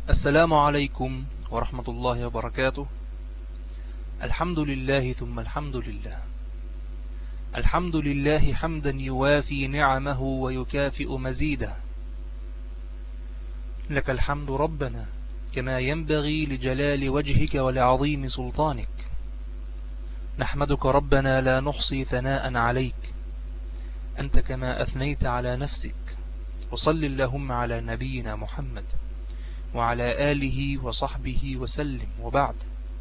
السلام عليكم ورحمة الله وبركاته. الحمد لله ثم الحمد لله. الحمد لله حمدا يوافي نعمه ويكافئ مزيده. لك الحمد ربنا كما ينبغي لجلال وجهك ولعظيم سلطانك. نحمدك ربنا لا نحصي ثناء عليك، أنت كما أثنيت على نفسك. وصل اللهم على نبينا محمد وعلى آله وصحبه وسلم، وبعد.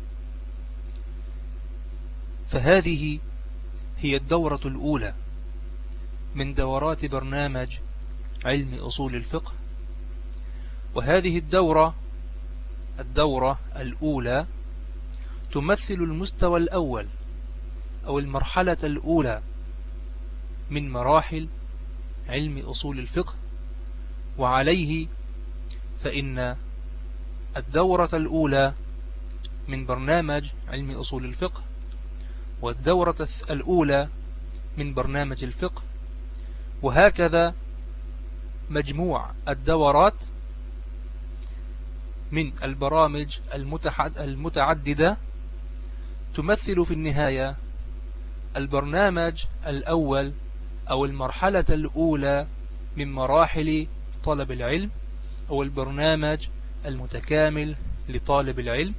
فهذه هي الدورة الأولى من دورات برنامج علم أصول الفقه، وهذه الدورة الأولى تمثل المستوى الأول أو المرحلة الأولى من مراحل علم أصول الفقه. وعليه فإن الدورة الأولى من برنامج علم أصول الفقه والدورة الأولى من برنامج الفقه، وهكذا مجموع الدورات من البرامج المتعددة تمثل في النهاية البرنامج الأول أو المرحلة الأولى من مراحل طلب العلم، أو البرنامج المتكامل لطالب العلم.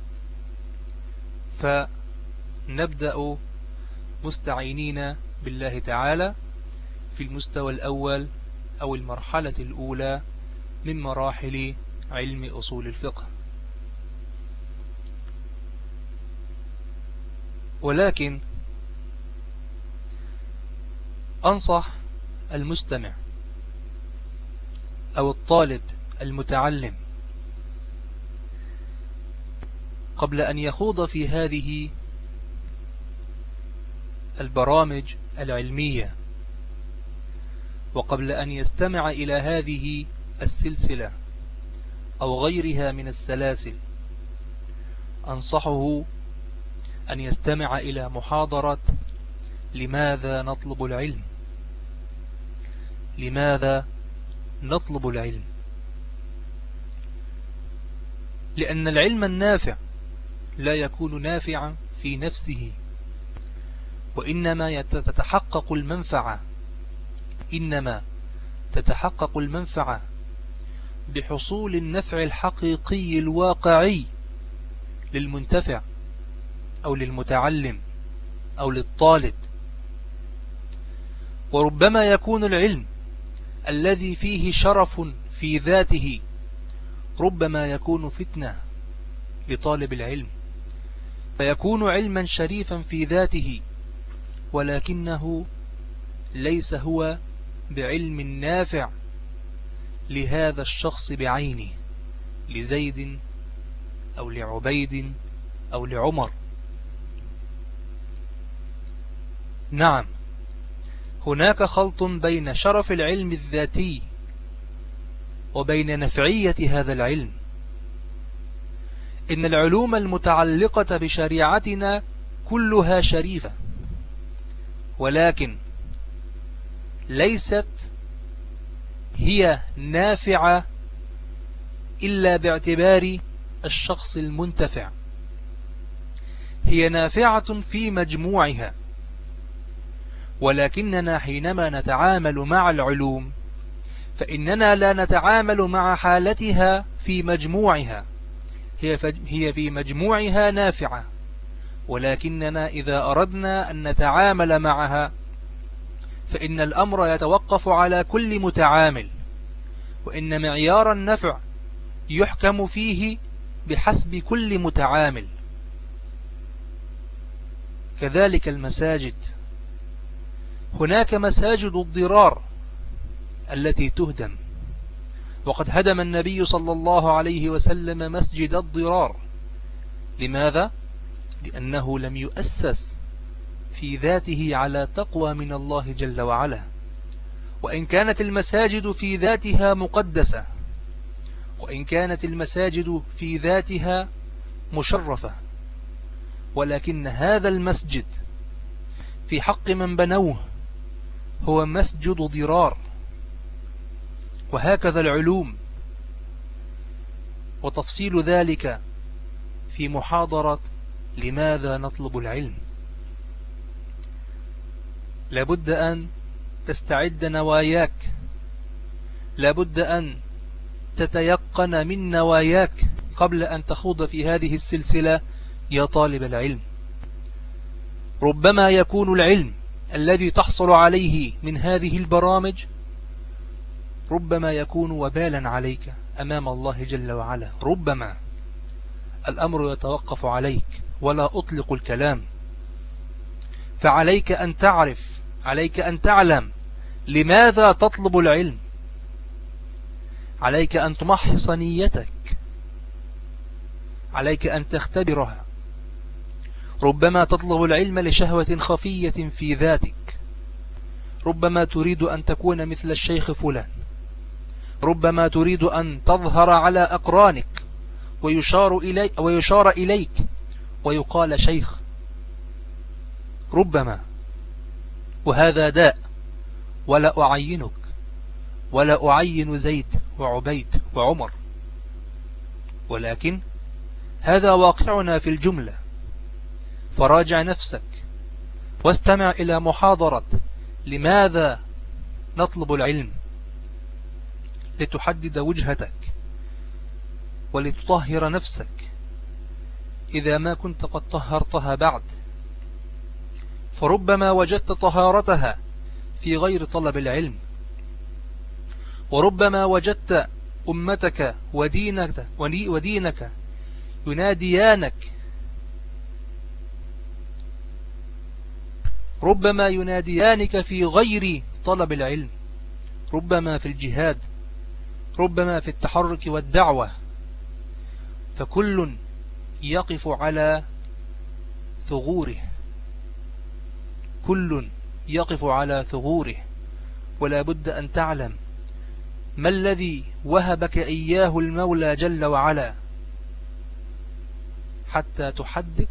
فنبدأ مستعينين بالله تعالى في المستوى الأول أو المرحلة الأولى من مراحل علم أصول الفقه. ولكن أنصح المستمع أو الطالب المتعلم قبل أن يخوض في هذه البرامج العلمية، وقبل أن يستمع إلى هذه السلسلة أو غيرها من السلاسل، أنصحه أن يستمع إلى محاضرة لماذا نطلب العلم. لماذا نطلب العلم؟ لأن العلم النافع لا يكون نافعا في نفسه، وإنما تتحقق المنفعة بحصول النفع الحقيقي الواقعي للمنتفع أو للمتعلم أو للطالب. وربما يكون العلم الذي فيه شرف في ذاته ربما يكون فتنة لطالب العلم، فيكون علما شريفا في ذاته، ولكنه ليس هو بعلم نافع لهذا الشخص بعينه، لزيد أو لعبيد أو لعمر. نعم، هناك خلط بين شرف العلم الذاتي وبين نفعية هذا العلم. إن العلوم المتعلقة بشريعتنا كلها شريفة، ولكن ليست هي نافعة إلا باعتبار الشخص المنتفع. هي نافعة في مجموعها، ولكننا حينما نتعامل مع العلوم فإننا لا نتعامل مع حالتها في مجموعها. هي في مجموعها نافعة، ولكننا إذا أردنا أن نتعامل معها فإن الأمر يتوقف على كل متعامل، وإن معيار النفع يحكم فيه بحسب كل متعامل. كذلك المساجد، هناك مساجد الضرار التي تهدم، وقد هدم النبي صلى الله عليه وسلم مسجد الضرار. لماذا؟ لأنه لم يؤسس في ذاته على تقوى من الله جل وعلا. وإن كانت المساجد في ذاتها مقدسة، وإن كانت المساجد في ذاتها مشرفة، ولكن هذا المسجد في حق من بنوه هو مسجد ضرار. وهكذا العلوم، وتفصيل ذلك في محاضرة لماذا نطلب العلم. لابد أن تستعد نواياك، لابد أن تتيقن من نواياك قبل أن تخوض في هذه السلسلة يا طالب العلم. ربما يكون العلم الذي تحصل عليه من هذه البرامج ربما يكون وبالا عليك أمام الله جل وعلا. ربما الأمر يتوقف عليك ولا أطلق الكلام. فعليك أن تعرف، عليك أن تعلم لماذا تطلب العلم. عليك أن تمحص نيتك، عليك أن تختبرها. ربما تطلب العلم لشهوة خفية في ذاتك، ربما تريد أن تكون مثل الشيخ فلان، ربما تريد أن تظهر على أقرانك ويشار إليك ويقال شيخ، ربما. وهذا داء، ولا أعينك ولا أعين زيد وعبيد وعمر، ولكن هذا واقعنا في الجملة. فراجع نفسك واستمع إلى محاضرة لماذا نطلب العلم، لتحدد وجهتك ولتطهر نفسك إذا ما كنت قد طهرتها بعد. فربما وجدت طهارتها في غير طلب العلم، وربما وجدت أمتك ودينك يناديانك، ربما يناديانك في غير طلب العلم، ربما في الجهاد، ربما في التحرك والدعوة. فكل يقف على ثغوره، كل يقف على ثغوره. ولا بد أن تعلم ما الذي وهبك إياه المولى جل وعلا حتى تحدد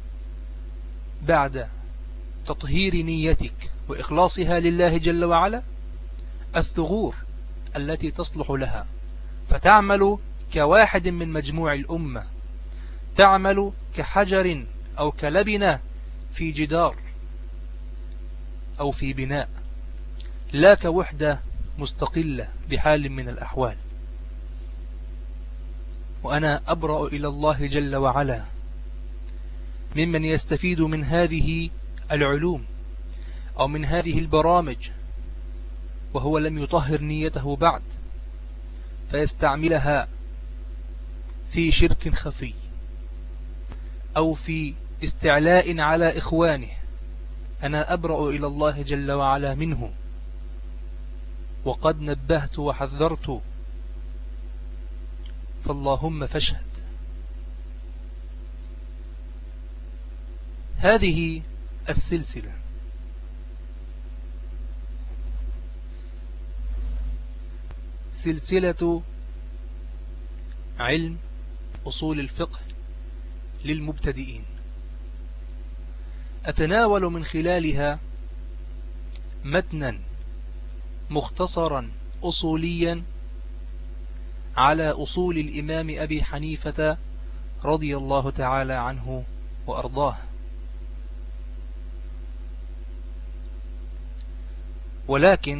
بعد تطهير نيتك وإخلاصها لله جل وعلا الثغور التي تصلح لها، فتعمل كواحد من مجموع الأمة، تعمل كحجر أو كلبنة في جدار أو في بناء، لا كوحدة مستقلة بحال من الأحوال. وأنا أبرأ إلى الله جل وعلا ممن يستفيد من هذه العلوم أو من هذه البرامج وهو لم يطهر نيته بعد، فيستعملها في شرك خفي أو في استعلاء على إخوانه. أنا أبرأ إلى الله جل وعلا منه، وقد نبهت وحذرت، فاللهم فاشهد. هذه السلسلة سلسلة علم أصول الفقه للمبتدئين، أتناول من خلالها متنا مختصرا أصوليا على أصول الإمام أبي حنيفة رضي الله تعالى عنه وأرضاه. ولكن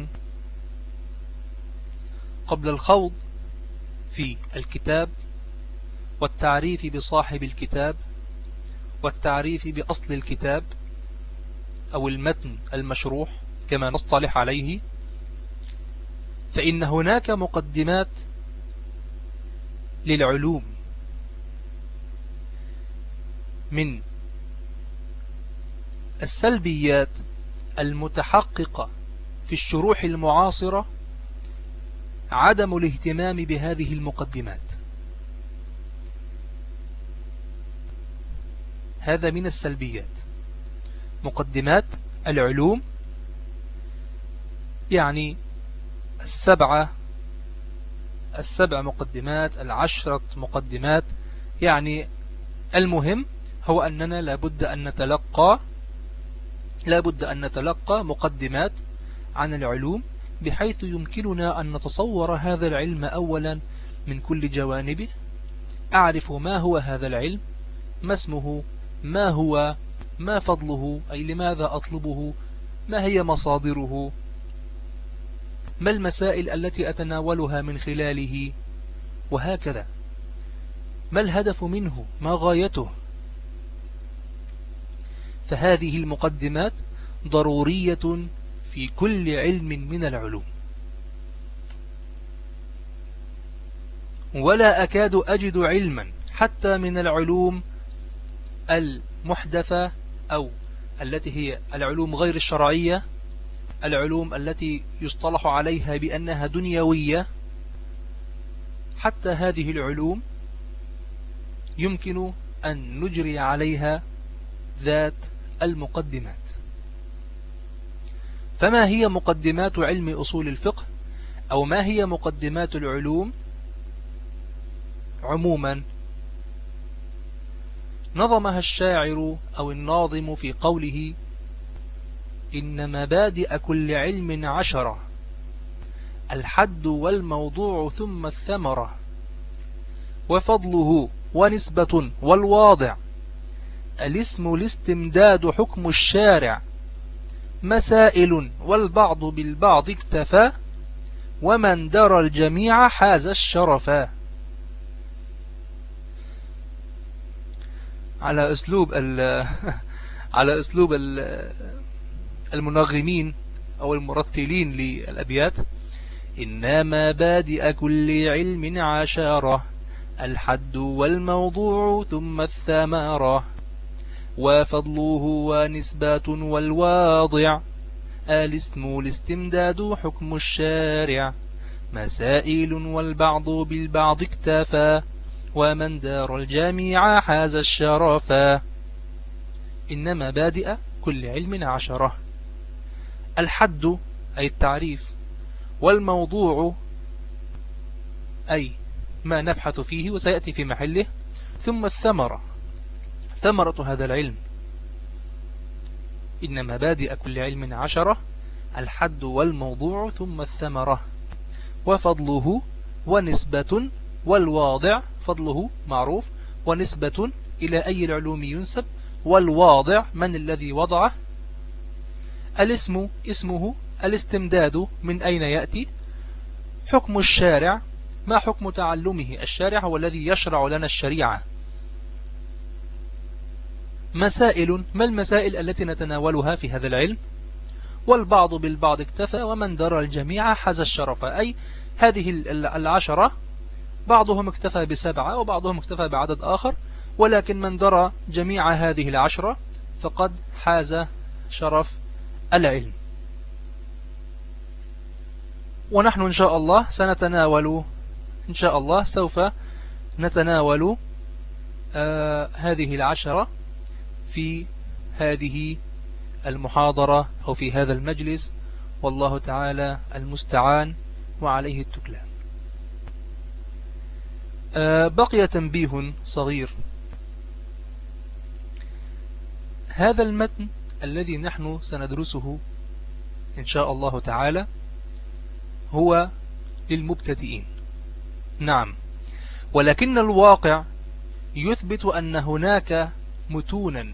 قبل الخوض في الكتاب والتعريف بصاحب الكتاب والتعريف بأصل الكتاب أو المتن المشروح كما نصطلح عليه، فإن هناك مقدمات للعلوم من السلبيات المتحققة في الشروح المعاصرة عدم الاهتمام بهذه المقدمات. هذا من السلبيات. مقدمات العلوم يعني السبع مقدمات، 10 مقدمات، يعني المهم هو أننا لابد أن نتلقى مقدمات عن العلوم بحيث يمكننا أن نتصور هذا العلم أولا من كل جوانبه، أعرف ما هو هذا العلم، ما اسمه، ما هو، ما فضله، أي لماذا أطلبه، ما هي مصادره، ما المسائل التي أتناولها من خلاله، وهكذا. ما الهدف منه، ما غايته. فهذه المقدمات ضرورية في كل علم من العلوم. ولا أكاد أجد علما حتى من العلوم المحدثة أو التي هي العلوم غير الشرعية، العلوم التي يصطلح عليها بأنها دنيوية، حتى هذه العلوم يمكن أن نجري عليها ذات المقدمات. فما هي مقدمات علم أصول الفقه، أو ما هي مقدمات العلوم عموما؟ نظمها الشاعر أو الناظم في قوله: إن مبادئ كل علم 10، الحد والموضوع ثم الثمرة، وفضله ونسبة والواضع، الاسم الاستمداد حكم الشارع، مسائل والبعض بالبعض اكتفى، ومن درى الجميع حاز الشرفا. على أسلوب المنغمين أو المرتلين للأبيات: إن مبادئ كل علم 10، الحد والموضوع ثم الثمرة، وفضله ونسبة والواضع، الاسم الاستمداد حكم الشارع، مسائل والبعض بالبعض اكتفى، ومن دار الجميع حاز الشرفا. إن مبادئ كل علم 10، الحد أي التعريف، والموضوع أي ما نبحث فيه وسيأتي في محله، ثم الثمرة، ثمرة هذا العلم. إن مبادئ كل علم 10، الحد والموضوع ثم الثمرة، وفضله ونسبة والواضع. فضله معروف، ونسبة إلى أي العلوم ينسب، والواضع من الذي وضعه، الاسم اسمه، الاستمداد من أين يأتي، حكم الشارع ما حكم تعلمه، الشارع هو الذي يشرع لنا الشريعة، مسائل ما المسائل التي نتناولها في هذا العلم، والبعض بالبعض اكتفى، ومن درى الجميع حاز الشرف. أي هذه 10 بعضهم اكتفى ب7 وبعضهم اكتفى بعدد آخر، ولكن من درى جميع هذه 10 فقد حاز شرف العلم. ونحن إن شاء الله سنتناول، إن شاء الله سوف نتناول هذه 10 في هذه المحاضرة أو في هذا المجلس، والله تعالى المستعان وعليه التكلان. بقي تنبيه صغير: هذا المتن الذي نحن سندرسه إن شاء الله تعالى هو للمبتدئين، نعم، ولكن الواقع يثبت أن هناك متونا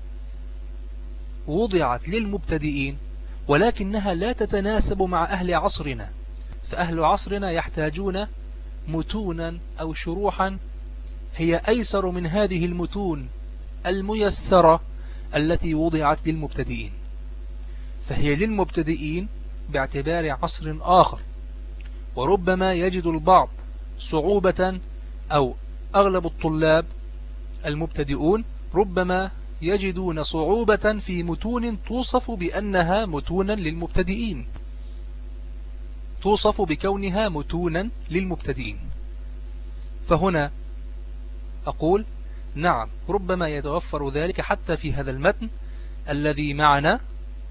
وضعت للمبتدئين ولكنها لا تتناسب مع أهل عصرنا، فأهل عصرنا يحتاجون متونا أو شروحا هي أيسر من هذه المتون الميسرة التي وضعت للمبتدئين، فهي للمبتدئين باعتبار عصر آخر. وربما يجد البعض صعوبة، أو أغلب الطلاب المبتدئون ربما يجدون صعوبة في متون توصف بأنها متونا للمبتدئين، توصف بكونها متونا للمبتدئين. فهنا أقول نعم، ربما يتوفر ذلك حتى في هذا المتن الذي معنا،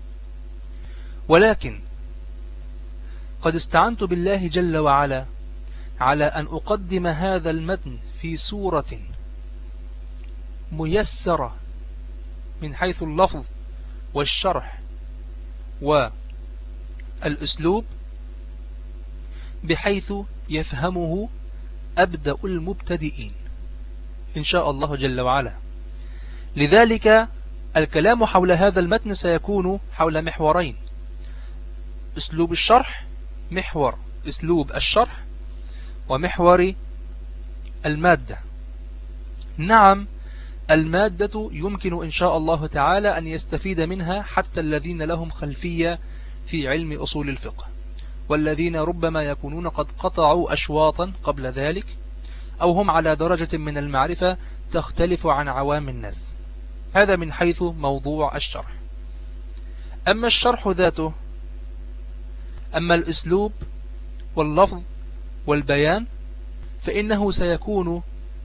ولكن قد استعنت بالله جل وعلا على أن أقدم هذا المتن في سورة ميسرة من حيث اللفظ والشرح والأسلوب، بحيث يفهمه أبدأ المبتدئين. إن شاء الله جل وعلا. لذلك الكلام حول هذا المتن سيكون حول محورين: أسلوب الشرح، محور أسلوب الشرح، ومحور المادة. نعم، المادة يمكن إن شاء الله تعالى أن يستفيد منها حتى الذين لهم خلفية في علم أصول الفقه، والذين ربما يكونون قد قطعوا أشواطا قبل ذلك، أو هم على درجة من المعرفة تختلف عن عوام الناس. هذا من حيث موضوع الشرح. أما الشرح ذاته، أما الأسلوب واللفظ والبيان، فإنه سيكون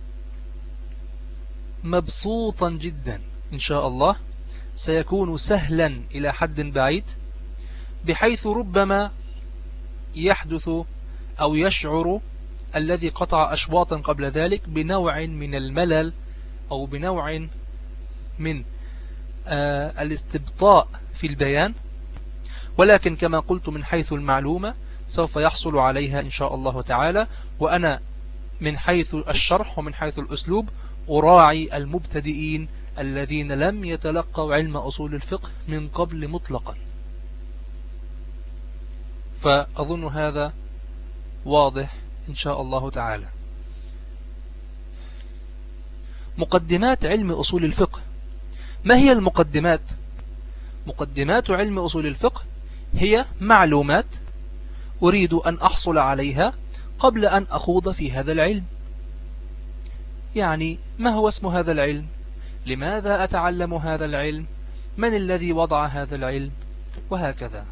مبسوطا جدا إن شاء الله، سيكون سهلا إلى حد بعيد، بحيث ربما يحدث أو يشعر الذي قطع أشواطا قبل ذلك بنوع من الملل أو بنوع من الاستبطاء في البيان، ولكن كما قلت من حيث المعلومة سوف يحصل عليها إن شاء الله تعالى. وأنا من حيث الشرح ومن حيث الأسلوب أراعي المبتدئين الذين لم يتلقوا علم أصول الفقه من قبل مطلقا، فأظن هذا واضح إن شاء الله تعالى. مقدمات علم أصول الفقه. ما هي المقدمات؟ مقدمات علم أصول الفقه هي معلومات أريد أن أحصل عليها قبل أن أخوض في هذا العلم. يعني ما هو اسم هذا العلم؟ لماذا أتعلم هذا العلم؟ من الذي وضع هذا العلم؟ وهكذا.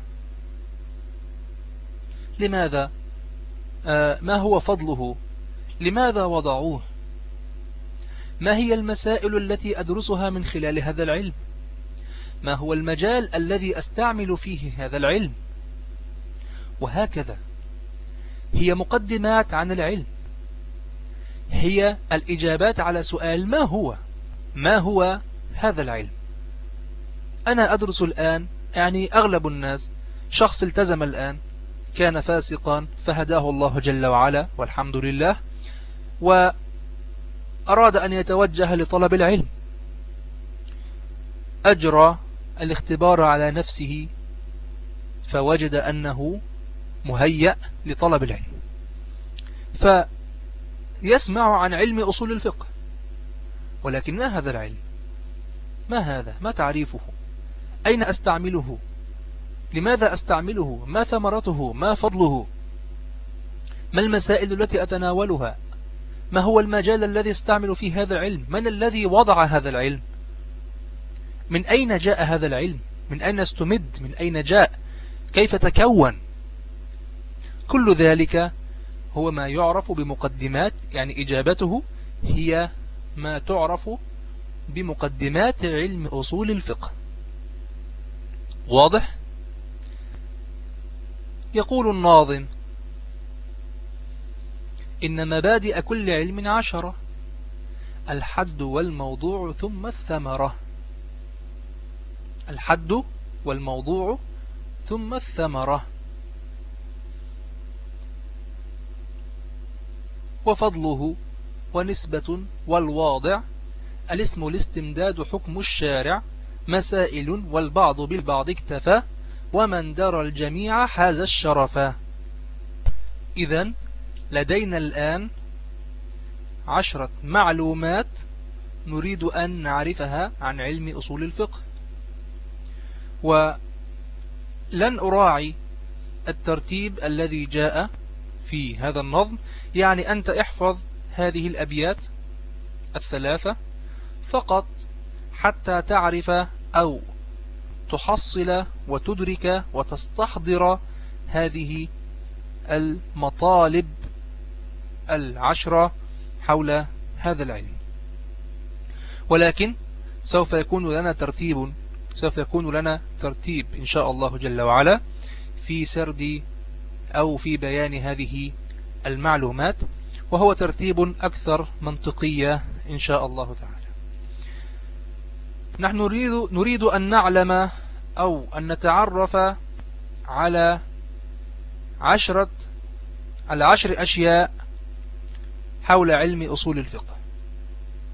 لماذا؟ ما هو فضله؟ لماذا وضعوه؟ ما هي المسائل التي أدرسها من خلال هذا العلم؟ ما هو المجال الذي أستعمل فيه هذا العلم؟ وهكذا. هي مقدمات عن العلم، هي الإجابات على سؤال ما هو هذا العلم. أنا أدرس الآن، يعني أغلب الناس، شخص التزم الآن كان فاسقا فهداه الله جل وعلا والحمد لله، وأراد أن يتوجه لطلب العلم، أجرى الاختبار على نفسه فوجد أنه مهيأ لطلب العلم، فيسمع عن علم أصول الفقه، ولكن ما هذا العلم؟ ما هذا؟ ما تعريفه؟ أين أستعمله؟ لماذا أستعمله؟ ما ثمرته؟ ما فضله؟ ما المسائل التي أتناولها؟ ما هو المجال الذي استعمل فيه هذا العلم؟ من الذي وضع هذا العلم؟ من أين جاء هذا العلم؟ من أين استمد؟ من أين جاء؟ كيف تكون؟ كل ذلك هو ما يعرف بمقدمات، يعني إجابته هي ما تعرف بمقدمات علم أصول الفقه. واضح؟ يقول الناظم: إن مبادئ كل علم 10، الحد والموضوع ثم الثمرة. الحد والموضوع ثم الثمرة. وفضله ونسبة والواضع، الاسم الاستمداد حكم الشارع، مسائل والبعض بالبعض اكتفى، ومن درى الجميع حاز الشرفا. إذن لدينا الآن 10 معلومات نريد أن نعرفها عن علم أصول الفقه، ولن أراعي الترتيب الذي جاء في هذا النظم، يعني أنت احفظ هذه الأبيات 3 فقط حتى تعرف أو تحصل وتدرك وتستحضر هذه المطالب 10 حول هذا العلم. ولكن سوف يكون لنا ترتيب إن شاء الله جل وعلا في سرد أو في بيان هذه المعلومات، وهو ترتيب أكثر منطقية إن شاء الله تعالى. نحن نريد أن نعلم أو أن نتعرف على 10 أشياء حول علم أصول الفقه.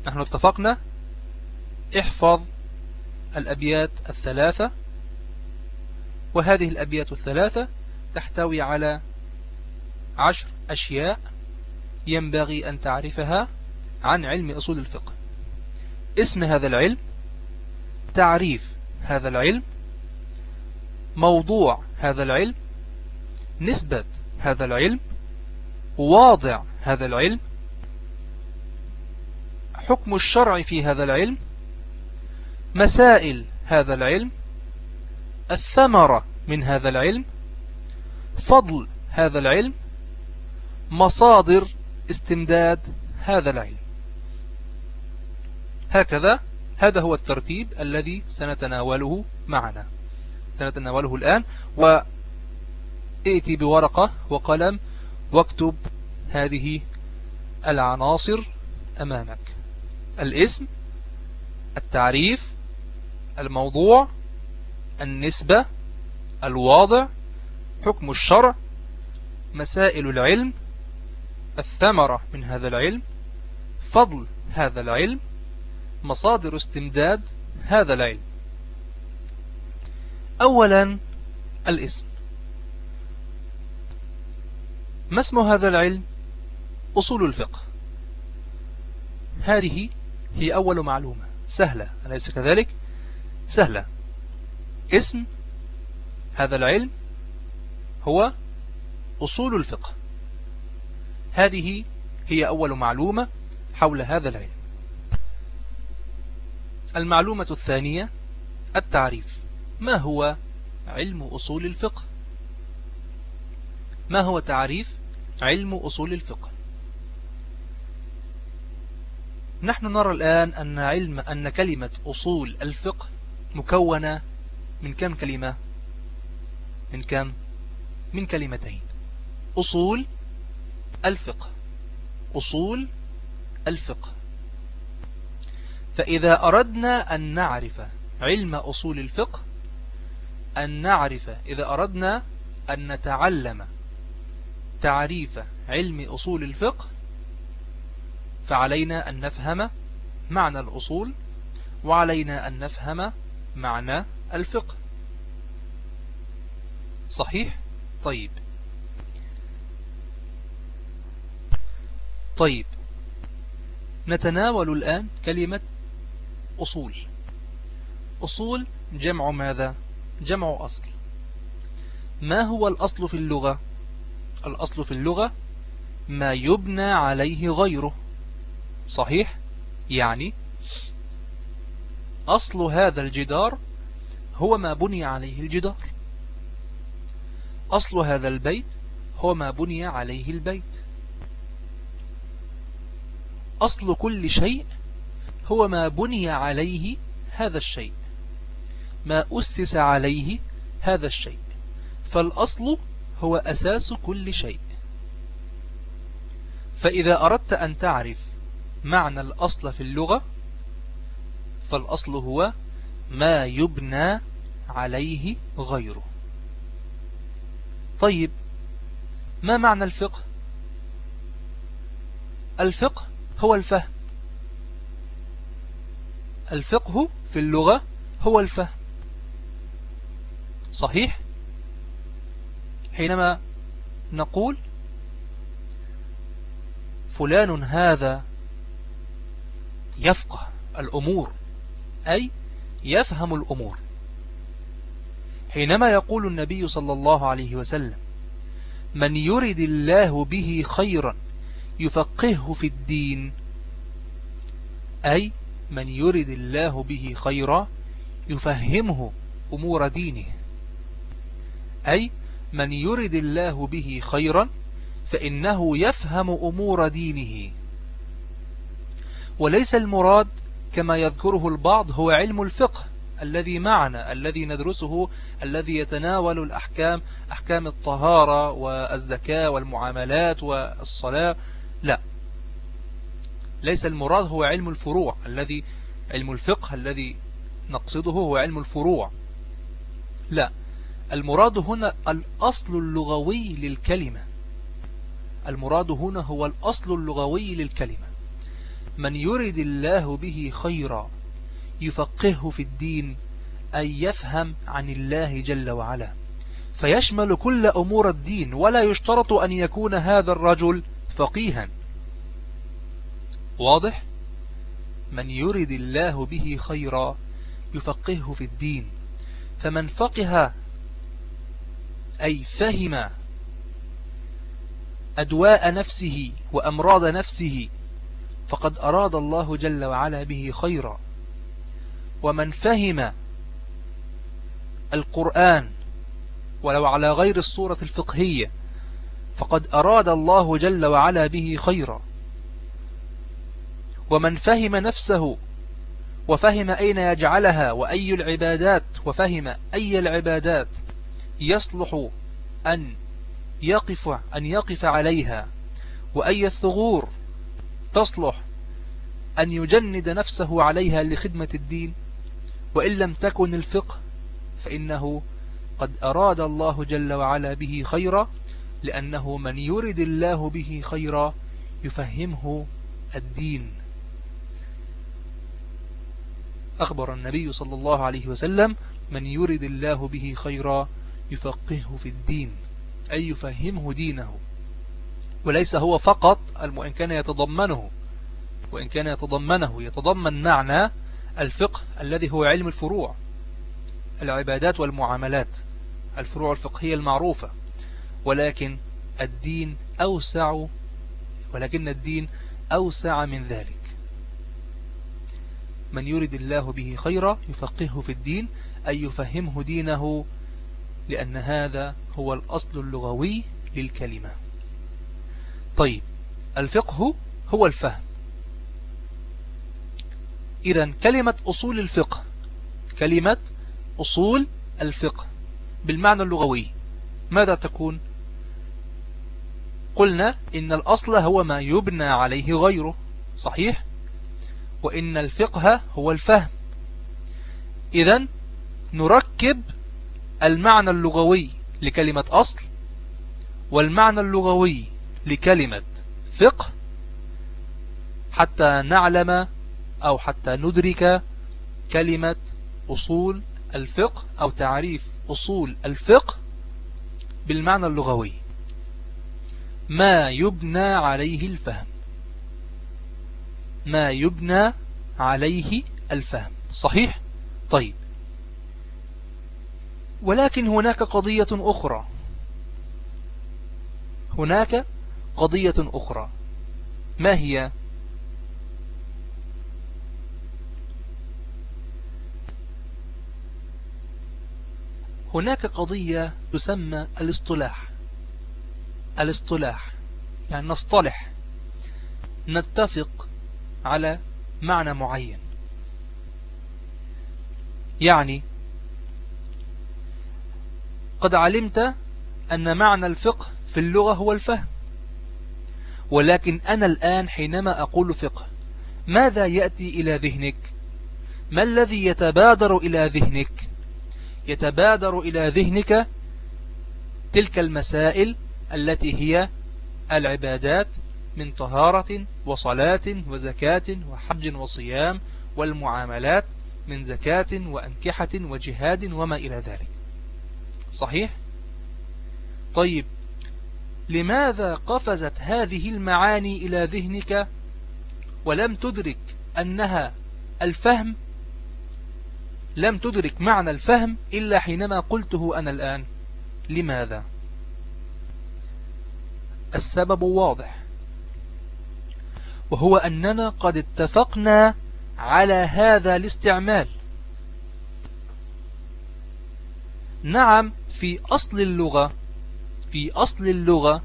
نحن اتفقنا احفظ الأبيات الثلاثة، وهذه الأبيات الثلاثة تحتوي على 10 أشياء ينبغي أن تعرفها عن علم أصول الفقه. اسم هذا العلم، تعريف هذا العلم، موضوع هذا العلم، نسبة هذا العلم، واضع هذا العلم، حكم الشرع في هذا العلم، مسائل هذا العلم، الثمرة من هذا العلم، فضل هذا العلم، مصادر استمداد هذا العلم. هكذا هذا هو الترتيب الذي سنتناوله معنا، سنتناوله الآن. وائتي بورقة وقلم واكتب هذه العناصر أمامك: الاسم، التعريف، الموضوع، النسبة، الواضع، حكم الشرع، مسائل العلم، الثمرة من هذا العلم، فضل هذا العلم، مصادر استمداد هذا العلم. أولا الاسم. ما اسم هذا العلم؟ أصول الفقه. هذه هي أول معلومة، سهلة أليس كذلك؟ سهلة. اسم هذا العلم هو أصول الفقه. هذه هي أول معلومة حول هذا العلم. المعلومة الثانية التعريف. ما هو علم أصول الفقه؟ ما هو تعريف علم أصول الفقه؟ نحن نرى الآن أن كلمة أصول الفقه مكونة من كم كلمة؟ من كلمتين: أصول الفقه. أصول الفقه. فإذا أردنا أن نعرف علم أصول الفقه، إذا أردنا أن نتعلم تعريف علم أصول الفقه، فعلينا أن نفهم معنى الأصول، وعلينا أن نفهم معنى الفقه. صحيح؟ طيب نتناول الآن كلمة أصول. أصول جمع ماذا؟ جمع أصل. ما هو الأصل في اللغة؟ الأصل في اللغة ما يبنى عليه غيره. صحيح؟ يعني أصل هذا الجدار هو ما بني عليه الجدار. أصل هذا البيت هو ما بني عليه البيت. أصل كل شيء هو ما بني عليه هذا الشيء، ما أسس عليه هذا الشيء. فالأصل هو أساس كل شيء. فإذا أردت أن تعرف معنى الأصل في اللغة، فالأصل هو ما يبنى عليه غيره. طيب ما معنى الفقه؟ الفقه هو الفهم. الفقه في اللغة هو الفهم. صحيح؟ حينما نقول فلان هذا يفقه الأمور، أي يفهم الأمور. حينما يقول النبي صلى الله عليه وسلم: من يرد الله به خيرا يفقهه في الدين، أي من يرد الله به خيرا يفهمه أمور دينه. أي من يرد الله به خيرا فإنه يفهم أمور دينه. وليس المراد كما يذكره البعض هو علم الفقه الذي معنا، الذي ندرسه، الذي يتناول الأحكام، أحكام الطهارة والزكاة والمعاملات والصلاة. لا، ليس المراد هو علم الفروع. علم الفقه الذي نقصده هو علم الفروع. لا، المراد هنا الأصل اللغوي للكلمة. المراد هنا هو الأصل اللغوي للكلمة. من يرد الله به خيرا يفقهه في الدين، أي يفهم عن الله جل وعلا، فيشمل كل أمور الدين، ولا يشترط أن يكون هذا الرجل فقيها. واضح؟ من يرد الله به خيرا يفقهه في الدين، فمن فقه أي فهم أدواء نفسه وأمراض نفسه فقد أراد الله جل وعلا به خيرا. ومن فهم القرآن ولو على غير الصورة الفقهية فقد أراد الله جل وعلا به خيرا. ومن فهم نفسه وفهم أين يجعلها وأي العبادات، وفهم أي العبادات يصلح أن يقف عليها، وأي الثغور تصلح أن يجند نفسه عليها لخدمة الدين، وإن لم تكن الفقه فإنه قد أراد الله جل وعلا به خيرا، لأنه من يرد الله به خيرا يفهمه الدين. أخبر النبي صلى الله عليه وسلم: من يرد الله به خيرا يفقهه في الدين، أي يفهمه دينه. وليس هو فقط وإن كان يتضمن معنى الفقه الذي هو علم الفروع، العبادات والمعاملات، الفروع الفقهية المعروفة، ولكن الدين أوسع من ذلك. من يرد الله به خيرا يفقهه في الدين، أي يفهمه دينه، لأن هذا هو الأصل اللغوي للكلمة. طيب، الفقه هو الفهم. إذن كلمة أصول الفقه بالمعنى اللغوي ماذا تكون؟ قلنا إن الأصل هو ما يبنى عليه غيره، صحيح؟ وإن الفقه هو الفهم. إذن نركب المعنى اللغوي لكلمة أصل والمعنى اللغوي لكلمة فقه حتى نعلم أو حتى ندرك كلمة أصول الفقه أو تعريف أصول الفقه بالمعنى اللغوي: ما يبنى عليه الفهم. ما يبنى عليه الفهم، صحيح؟ طيب، ولكن هناك قضية أخرى. ما هي؟ هناك قضية تسمى الاصطلاح، يعني نصطلح، نتفق على معنى معين. يعني قد علمت أن معنى الفقه في اللغة هو الفهم، ولكن أنا الآن حينما أقول فقه ماذا يأتي إلى ذهنك؟ ما الذي يتبادر إلى ذهنك؟ يتبادر إلى ذهنك تلك المسائل التي هي العبادات من طهارة وصلاة وزكاة وحج وصيام، والمعاملات من زكاة وأنكحة وجهاد وما إلى ذلك، صحيح؟ طيب، لماذا قفزت هذه المعاني إلى ذهنك ولم تدرك أنها الفهم؟ لم تدرك معنى الفهم إلا حينما قلته أنا الآن. لماذا؟ السبب واضح، وهو أننا قد اتفقنا على هذا الاستعمال. نعم، في أصل اللغة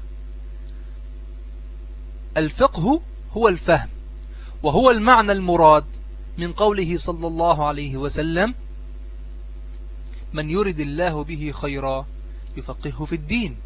الفقه هو الفهم، وهو المعنى المراد من قوله صلى الله عليه وسلم: من يرد الله به خيرا يفقهه في الدين.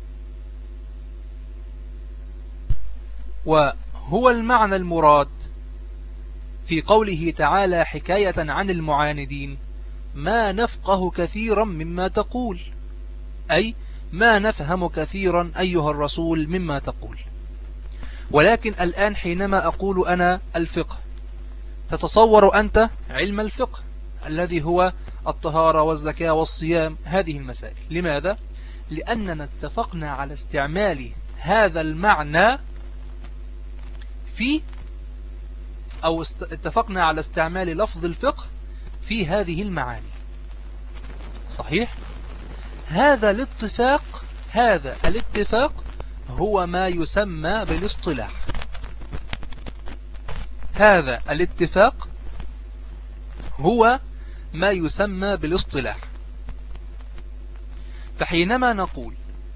وهو المعنى المراد في قوله تعالى حكاية عن المعاندين: ما نفقه كثيرا مما تقول، أي ما نفهم كثيرا أيها الرسول مما تقول. ولكن الآن حينما أقول أنا الفقه، تتصور أنت علم الفقه الذي هو الطهارة والزكاة والصيام، هذه المسائل. لماذا؟ لأننا اتفقنا على استعمال هذا المعنى في اتفقنا على استعمال لفظ الفقه في هذه المعاني. صحيح؟ هذا الاتفاق هو ما يسمى بالاصطلاح. هذا الاتفاق هو ما يسمى بالاصطلاح. فحينما نقول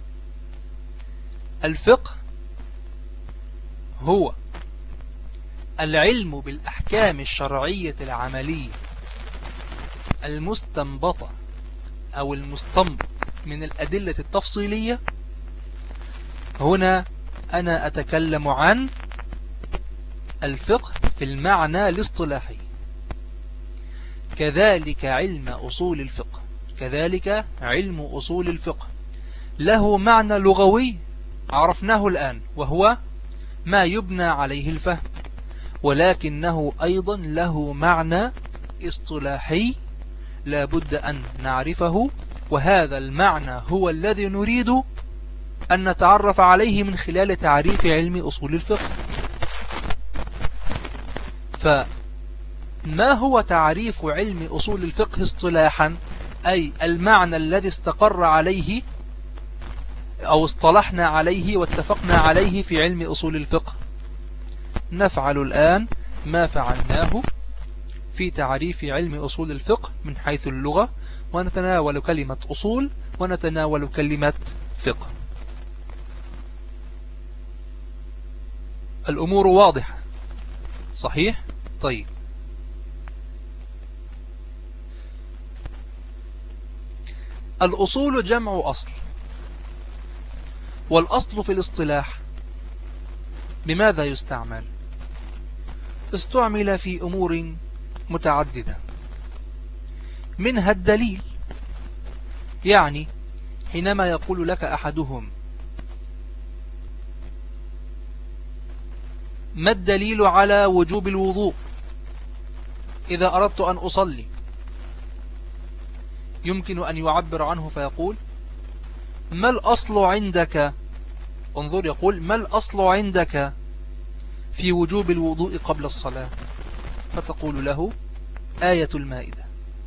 الفقه هو العلم بالأحكام الشرعية العملية المستنبطة أو المستنبط من الأدلة التفصيلية، هنا أنا أتكلم عن الفقه في المعنى الاصطلاحي. كذلك علم أصول الفقه له معنى لغوي عرفناه الآن، وهو ما يبنى عليه الفهم، ولكنه أيضا له معنى اصطلاحي لا بد أن نعرفه، وهذا المعنى هو الذي نريد أن نتعرف عليه من خلال تعريف علم أصول الفقه. فما هو تعريف علم أصول الفقه اصطلاحا؟ أي المعنى الذي استقر عليه أو اصطلحنا عليه واتفقنا عليه في علم أصول الفقه. نفعل الآن ما فعلناه في تعريف علم أصول الفقه من حيث اللغة، ونتناول كلمة أصول ونتناول كلمة فقه. الأمور واضحة، صحيح؟ طيب، الأصول جمع أصل، والأصل في الاصطلاح بماذا يستعمل؟ استعمل في أمور متعددة، منها الدليل. يعني حينما يقول لك أحدهم ما الدليل على وجوب الوضوء إذا أردت أن أصلي، يمكن أن يعبر عنه فيقول ما الأصل عندك؟ انظر، يقول ما الأصل عندك في وجوب الوضوء قبل الصلاة؟ فتقول له آية المائدة،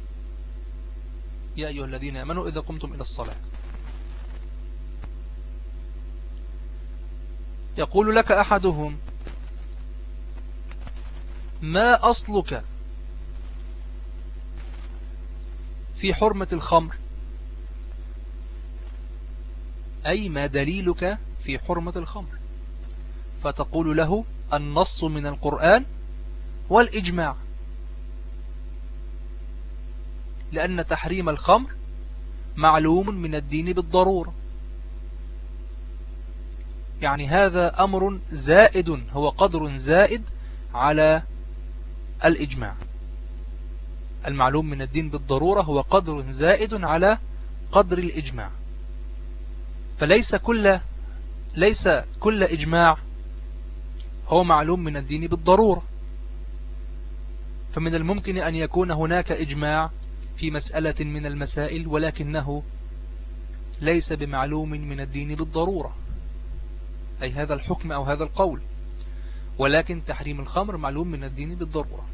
يا أيها الذين آمنوا إذا قمتم إلى الصلاة. يقول لك أحدهم ما أصلك في حرمة الخمر، أي ما دليلك في حرمة الخمر؟ فتقول له النص من القرآن والإجماع، لأن تحريم الخمر معلوم من الدين بالضرورة. يعني هذا أمر زائد، هو قدر زائد على الإجماع. المعلوم من الدين بالضرورة هو قدر زائد على قدر الإجماع، فليس كل إجماع هو معلوم من الدين بالضرورة. فمن الممكن أن يكون هناك إجماع في مسألة من المسائل ولكنه ليس بمعلوم من الدين بالضرورة، أي هذا الحكم أو هذا القول، ولكن تحريم الخمر معلوم من الدين بالضرورة.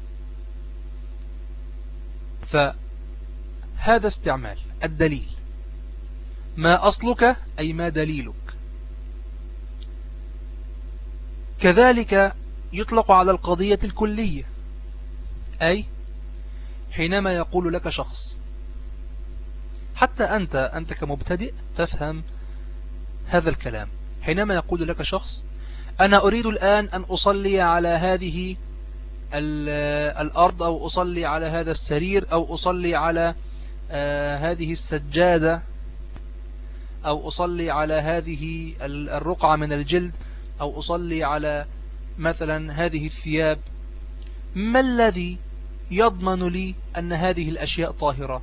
فهذا استعمال الدليل. ما أصلك أي ما دليلك. كذلك يطلق على القضية الكلية، أي حينما يقول لك شخص، حتى أنت كمبتدئ تفهم هذا الكلام. حينما يقول لك شخص أنا أريد الآن أن أصلي على هذه الأرض، أو أصلي على هذا السرير، أو أصلي على هذه السجادة، أو أصلي على هذه الرقعة من الجلد، أو أصلي على مثلا هذه الثياب، ما الذي يضمن لي أن هذه الأشياء طاهرة؟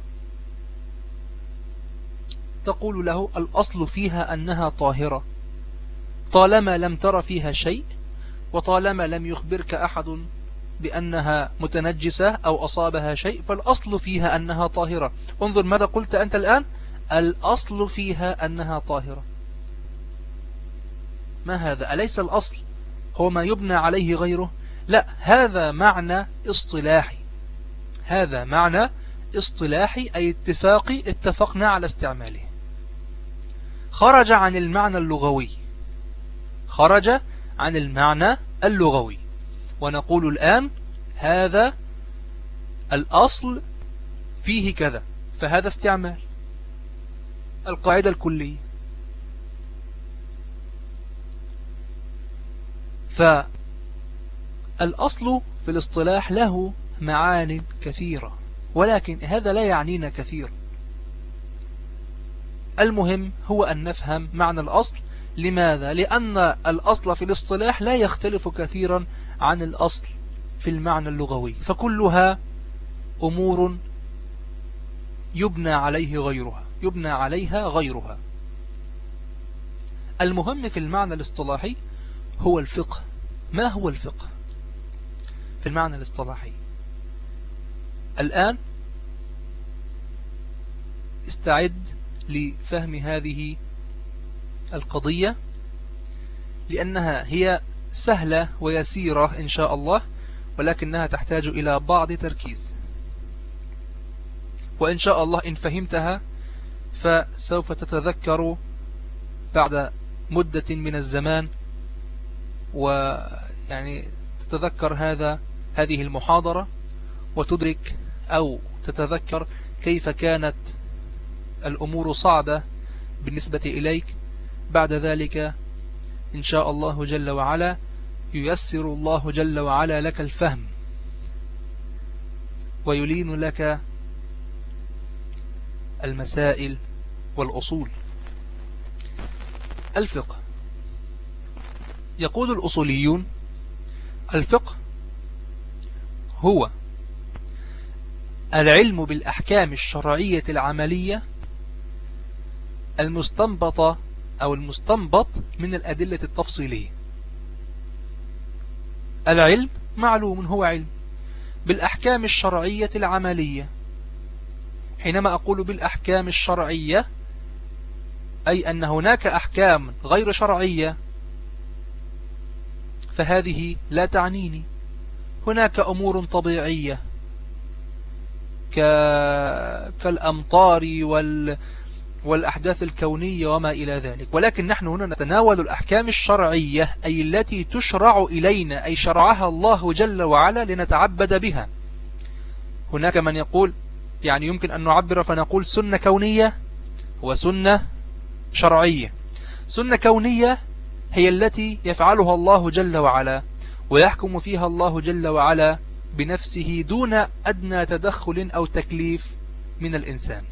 تقول له الأصل فيها أنها طاهرة. طالما لم تر فيها شيء، وطالما لم يخبرك أحد بأنها متنجسة أو أصابها شيء، فالأصل فيها أنها طاهرة. انظر ماذا قلت أنت الآن، الأصل فيها أنها طاهرة. ما هذا؟ أليس الأصل هو ما يبنى عليه غيره؟ لا، هذا معنى اصطلاحي، هذا معنى اصطلاحي أي اتفاقي، اتفقنا على استعماله، خرج عن المعنى اللغوي، خرج عن المعنى اللغوي. ونقول الآن هذا الأصل فيه كذا، فهذا استعمال القاعدة الكلية. فالأصل في الاصطلاح له معان كثيرة، ولكن هذا لا يعنينا كثير. المهم هو أن نفهم معنى الأصل. لماذا؟ لأن الأصل في الاصطلاح لا يختلف كثيرا عن الأصل في المعنى اللغوي، فكلها أمور يبنى عليه غيرها، يبنى عليها غيرها. المهم في المعنى الاصطلاحي هو الفقه. ما هو الفقه في المعنى الاصطلاحي؟ الآن استعد لفهم هذه القضية، لأنها هي سهلة ويسيرة إن شاء الله، ولكنها تحتاج إلى بعض تركيز. وإن شاء الله إن فهمتها فسوف تتذكر بعد مدة من الزمان، ويعني تتذكر هذه المحاضرة، وتدرك أو تتذكر كيف كانت الأمور صعبة بالنسبة إليك. بعد ذلك إن شاء الله جل وعلا ييسر الله جل وعلا لك الفهم، ويلين لك المسائل والأصول. الفقه، يقول الأصوليون: الفقه هو العلم بالأحكام الشرعية العملية المستنبطة أو المستنبط من الأدلة التفصيلية. العلم معلوم، هو علم بالأحكام الشرعية العملية. حينما أقول بالأحكام الشرعية أي أن هناك أحكام غير شرعية، فهذه لا تعنيني. هناك أمور طبيعية كالأمطار والأحداث الكونية وما إلى ذلك، ولكن نحن هنا نتناول الأحكام الشرعية أي التي تشرع إلينا، أي شرعها الله جل وعلا لنتعبد بها. هناك من يقول يعني يمكن أن نعبر فنقول سنة كونية وسنة شرعية. سنة كونية هي التي يفعلها الله جل وعلا ويحكم فيها الله جل وعلا بنفسه دون أدنى تدخل أو تكليف من الإنسان،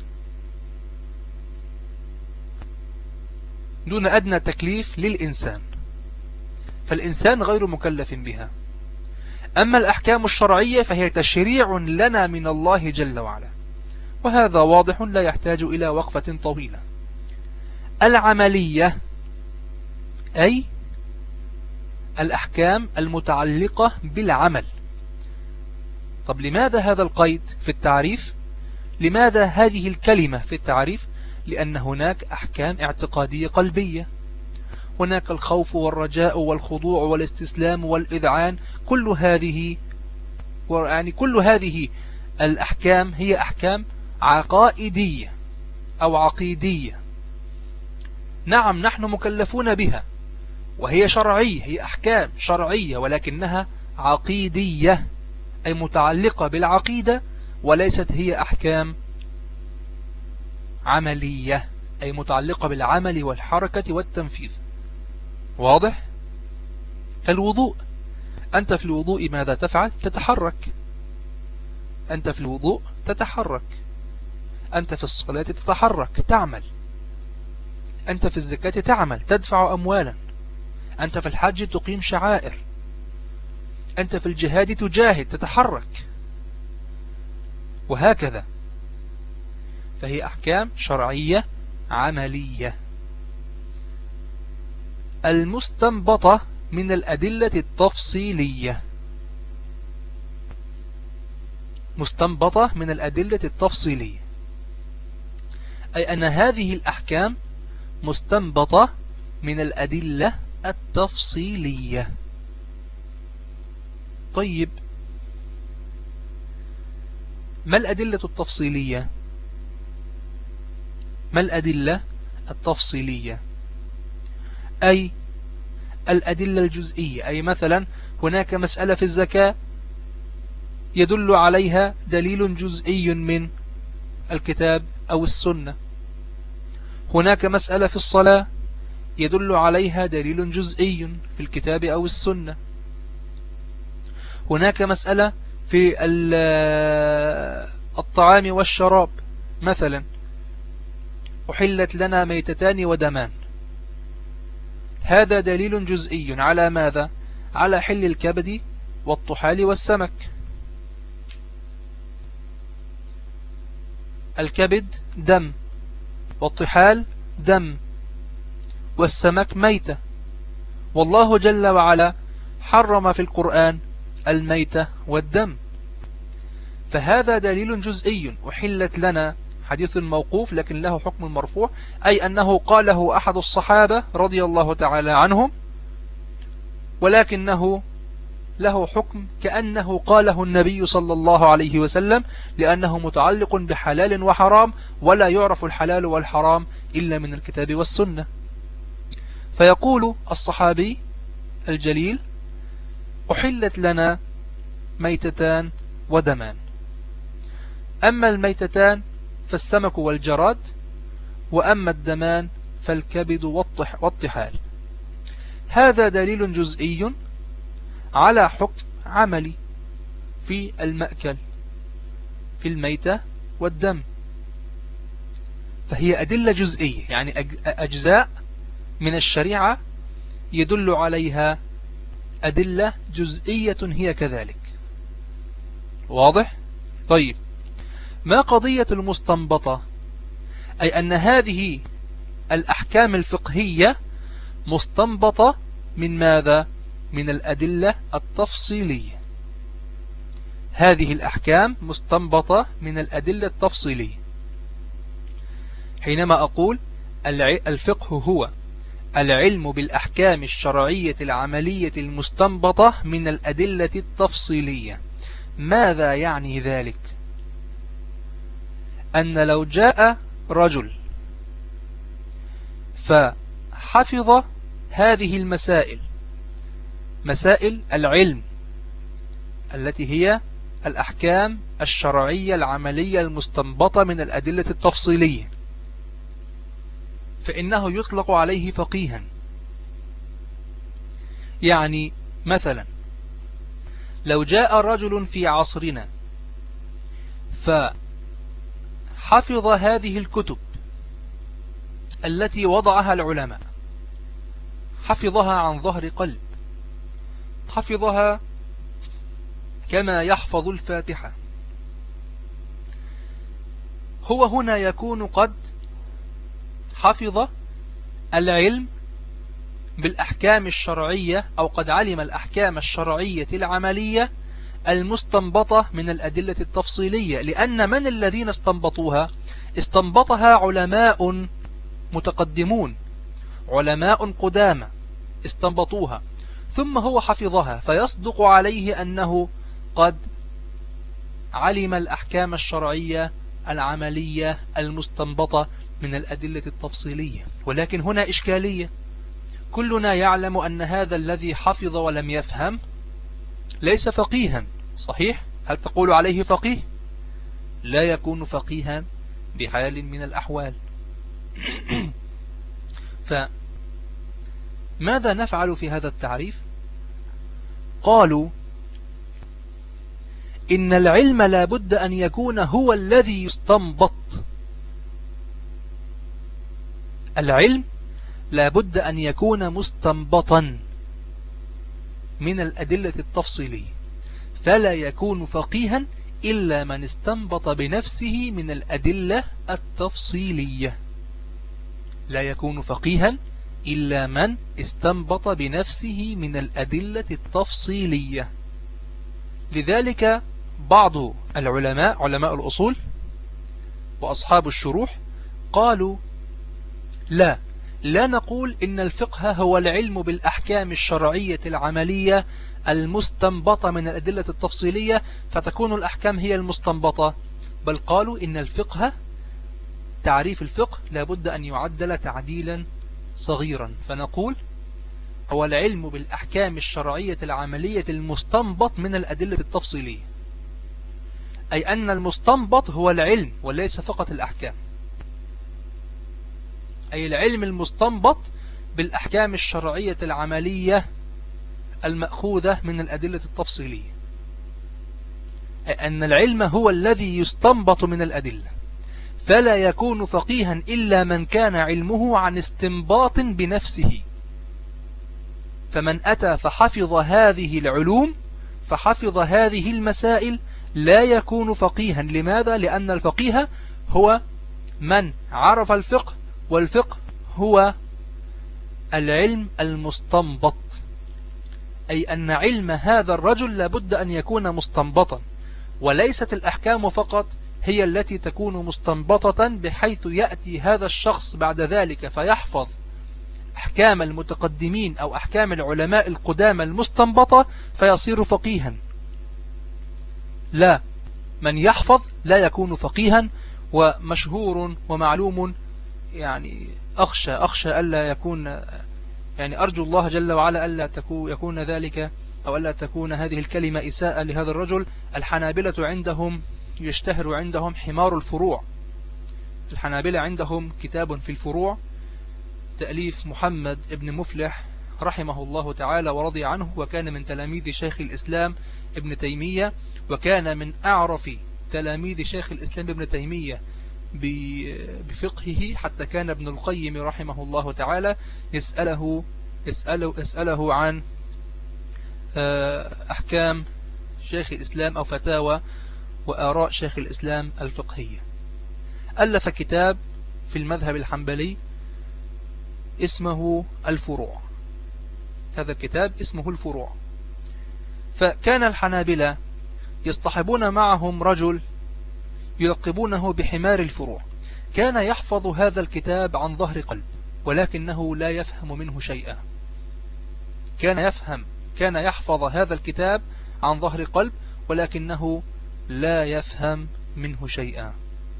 دون أدنى تكليف للإنسان، فالإنسان غير مكلف بها. أما الأحكام الشرعية فهي تشريع لنا من الله جل وعلا، وهذا واضح لا يحتاج إلى وقفة طويلة. العملية أي الأحكام المتعلقة بالعمل. طب لماذا هذا القيد في التعريف؟ لماذا هذه الكلمة في التعريف؟ لأن هناك أحكام اعتقادية قلبية، هناك الخوف والرجاء والخضوع والاستسلام والإذعان، كل هذه الأحكام هي أحكام عقائدية أو عقيدية. نعم نحن مكلفون بها وهي شرعية، هي أحكام شرعية ولكنها عقيدية أي متعلقة بالعقيدة، وليست هي أحكام عملية أي متعلقة بالعمل والحركة والتنفيذ. واضح؟ الوضوء، أنت في الوضوء ماذا تفعل؟ تتحرك. أنت في الوضوء تتحرك، أنت في الصلاة تتحرك تعمل، أنت في الزكاة تعمل تدفع أموالا، أنت في الحج تقيم شعائر، أنت في الجهاد تجاهد تتحرك، وهكذا. فهي أحكام شرعية عملية. المستنبطة من الأدلة التفصيلية. مستنبطة من الأدلة التفصيلية، أي أن هذه الأحكام مستنبطة من الأدلة التفصيلية. طيب، ما الأدلة التفصيلية؟ ما الأدلة التفصيلية؟ أي الأدلة الجزئية. أي مثلا هناك مسألة في الزكاة يدل عليها دليل جزئي من الكتاب أو السنة. هناك مسألة في الصلاة يدل عليها دليل جزئي في الكتاب أو السنة. هناك مسألة في الطعام والشراب، مثلا أحلت لنا ميتتان ودمان، هذا دليل جزئي على ماذا؟ على حل الكبد والطحال والسمك. الكبد دم، والطحال دم، والسمك ميتة، والله جل وعلا حرم في القرآن الميتة والدم، فهذا دليل جزئي. أحلت لنا، حديث موقوف لكن له حكم المرفوع، أي أنه قاله أحد الصحابة رضي الله تعالى عنهم، ولكنه له حكم كأنه قاله النبي صلى الله عليه وسلم، لأنه متعلق بحلال وحرام، ولا يعرف الحلال والحرام إلا من الكتاب والسنة. فيقول الصحابي الجليل: أحلت لنا ميتتان ودمان، أما الميتتان فالسمك والجراد، وأما الدمان فالكبد والطحال. هذا دليل جزئي على حكم عملي في المأكل، في الميتة والدم، فهي أدلة جزئية، يعني أجزاء من الشريعة يدل عليها أدلة جزئية هي كذلك. واضح؟ طيب، ما قضية المستنبطة؟ أي أن هذه الأحكام الفقهية مستنبطة من ماذا؟ من الأدلة التفصيلية. هذه الأحكام مستنبطة من الأدلة التفصيلية. حينما أقول الفقه هو العلم بالأحكام الشرعية العملية المستنبطة من الأدلة التفصيلية، ماذا يعني ذلك؟ أن لو جاء رجل فحفظ هذه المسائل، مسائل العلم التي هي الأحكام الشرعية العملية المستنبطة من الأدلة التفصيلية، فإنه يطلق عليه فقيها. يعني مثلا لو جاء رجل في عصرنا فحفظ هذه الكتب التي وضعها العلماء، حفظها عن ظهر قلب، حفظها كما يحفظ الفاتحة، هو هنا يكون قد حفظ العلم بالأحكام الشرعية، أو قد علم الأحكام الشرعية العملية المستنبطة من الأدلة التفصيلية، لأن من الذين استنبطوها؟ استنبطها علماء متقدمون، علماء قدامى استنبطوها، ثم هو حفظها، فيصدق عليه أنه قد علم الأحكام الشرعية العملية المستنبطة من الأدلة التفصيلية. ولكن هنا إشكالية، كلنا يعلم أن هذا الذي حفظ ولم يفهم ليس فقيها، صحيح؟ هل تقول عليه فقيه؟ لا يكون فقيها بحال من الأحوال. فماذا نفعل في هذا التعريف؟ قالوا إن العلم لا بد أن يكون هو الذي يستنبط. العلم لا بد أن يكون مستنبطا من الأدلة التفصيلية، فلا يكون فقيها إلا من استنبط بنفسه من الأدلة التفصيلية. لا يكون فقيها إلا من استنبط بنفسه من الأدلة التفصيلية. لذلك بعض العلماء، علماء الأصول وأصحاب الشروح، قالوا لا نقول إن الفقه هو العلم بالأحكام الشرعية العملية المستنبطة من الأدلة التفصيلية فتكون الأحكام هي المستنبطة، بل قالوا إن الفقه، تعريف الفقه لابد أن يعدل تعديلا صغيرا، فنقول هو العلم بالأحكام الشرعية العملية المستنبط من الأدلة التفصيلية، أي أن المستنبط هو العلم وليس فقط الأحكام، أي العلم المستنبط بالأحكام الشرعية العملية المأخوذة من الأدلة التفصيلية، أي أن العلم هو الذي يستنبط من الأدلة، فلا يكون فقيها إلا من كان علمه عن استنباط بنفسه. فمن أتى فحفظ هذه العلوم، فحفظ هذه المسائل، لا يكون فقيها. لماذا؟ لأن الفقيه هو من عرف الفقه، والفقه هو العلم المستنبط، أي أن علم هذا الرجل لابد أن يكون مستنبطا، وليست الأحكام فقط هي التي تكون مستنبطة بحيث يأتي هذا الشخص بعد ذلك فيحفظ أحكام المتقدمين أو أحكام العلماء القدامى المستنبطة فيصير فقيها. لا، من يحفظ لا يكون فقيها. ومشهور ومعلوم، يعني أخشى ألا يكون، يعني أرجو الله جل وعلا ألا يكون ذلك أو ألا تكون هذه الكلمة إساءة لهذا الرجل. الحنابلة عندهم يشتهر عندهم حمار الفروع. الحنابلة عندهم كتاب في الفروع تأليف محمد ابن مفلح رحمه الله تعالى ورضي عنه، وكان من تلاميذ شيخ الإسلام ابن تيمية، وكان من أعرف تلاميذ شيخ الإسلام ابن تيمية بفقهه، حتى كان ابن القيم رحمه الله تعالى يسأله عن أحكام شيخ الإسلام أو فتاوى وآراء شيخ الإسلام الفقهية. ألف كتاب في المذهب الحنبلي اسمه الفروع، هذا الكتاب اسمه الفروع. فكان الحنابلة يصطحبون معهم رجل يلقبونه بحمار الفروع، كان يحفظ هذا الكتاب عن ظهر قلب ولكنه لا يفهم منه شيئا. كان يحفظ هذا الكتاب عن ظهر قلب ولكنه لا يفهم منه شيئا،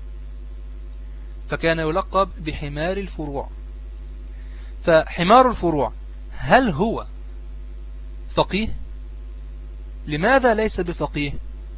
فكان يلقب بحمار الفروع. فحمار الفروع هل هو فقيه؟ لماذا ليس بفقيه؟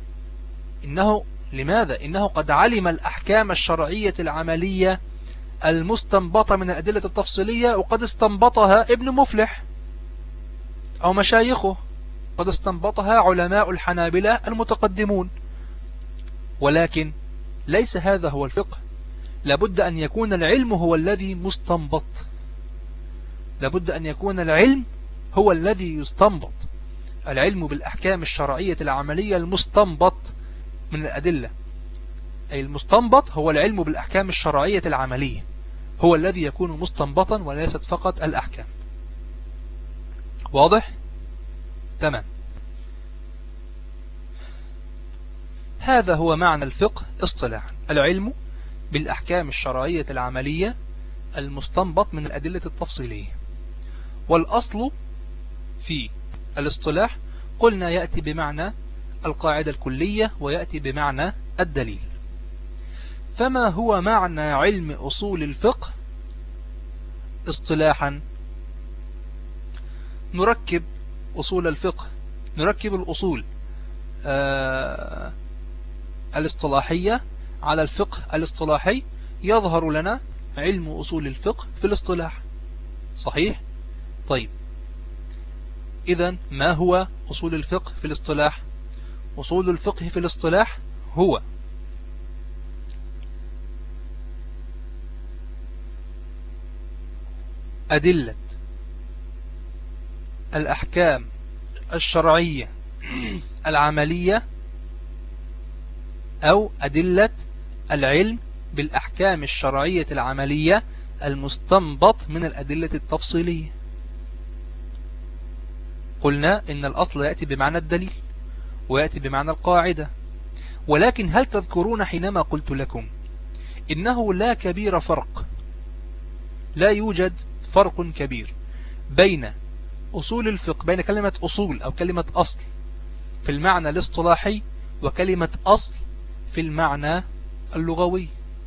لماذا؟ إنه قد علم الأحكام الشرعية العملية المستنبطة من الأدلة التفصيلية، وقد استنبطها ابن مفلح أو مشايخه، قد استنبطها علماء الحنابلة المتقدمون، ولكن ليس هذا هو الفقه. لابد أن يكون العلم هو الذي مستنبط، لابد أن يكون العلم هو الذي يستنبط، العلم بالأحكام الشرعية العملية المستنبط من الأدلة، أي المستنبط هو العلم بالأحكام الشرعية العملية، هو الذي يكون مستنبطا وليست فقط الأحكام. واضح؟ تمام. هذا هو معنى الفقه اصطلاحا، العلم بالأحكام الشرعية العملية المستنبط من الأدلة التفصيلية. والأصل في الاصطلاح قلنا يأتي بمعنى القاعدة الكلية ويأتي بمعنى الدليل. فما هو معنى علم أصول الفقه اصطلاحا؟ نركب أصول الفقه، نركب الأصول الاصطلاحية على الفقه الاصطلاحي، يظهر لنا علم أصول الفقه في الاصطلاح. صحيح؟ طيب، إذن ما هو أصول الفقه في الاصطلاح؟ أصول الفقه في الاصطلاح هو أدلة الأحكام الشرعية العملية، أو أدلة العلم بالأحكام الشرعية العملية المستنبط من الأدلة التفصيلية. قلنا إن الأصل يأتي بمعنى الدليل ويأتي بمعنى القاعدة، ولكن هل تذكرون حينما قلت لكم إنه لا كبير فرق، لا يوجد فرق كبير بين أصول الفقه، بين كلمة أصول أو كلمة أصل في المعنى الاصطلاحي وكلمة أصل في المعنى اللغوي،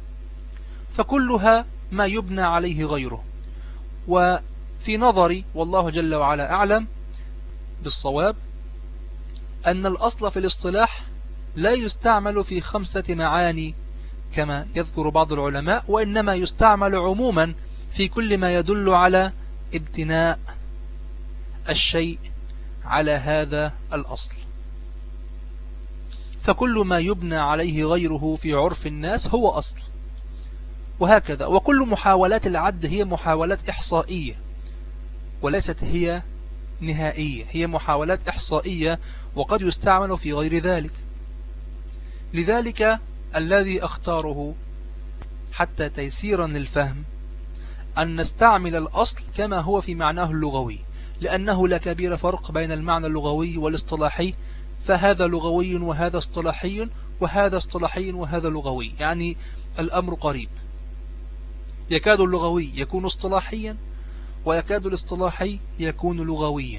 فكلها ما يبنى عليه غيره. وفي نظري والله جل وعلا أعلم بالصواب أن الأصل في الاصطلاح لا يستعمل في 5 معاني كما يذكر بعض العلماء، وإنما يستعمل عموما في كل ما يدل على ابتناء الشيء على هذا الأصل. فكل ما يبنى عليه غيره في عرف الناس هو أصل، وهكذا. وكل محاولات العد هي محاولات إحصائية وليست هي نهائية، هي محاولات إحصائية وقد يستعمل في غير ذلك. لذلك الذي أختاره حتى تيسيرا للفهم أن نستعمل الأصل كما هو في معناه اللغوي، لأنه لا كبير فرق بين المعنى اللغوي والاصطلاحي، فهذا لغوي وهذا اصطلاحي وهذا اصطلاحي وهذا لغوي، يعني الأمر قريب. يكاد اللغوي يكون اصطلاحيا ويكاد الاصطلاحي يكون لغويا.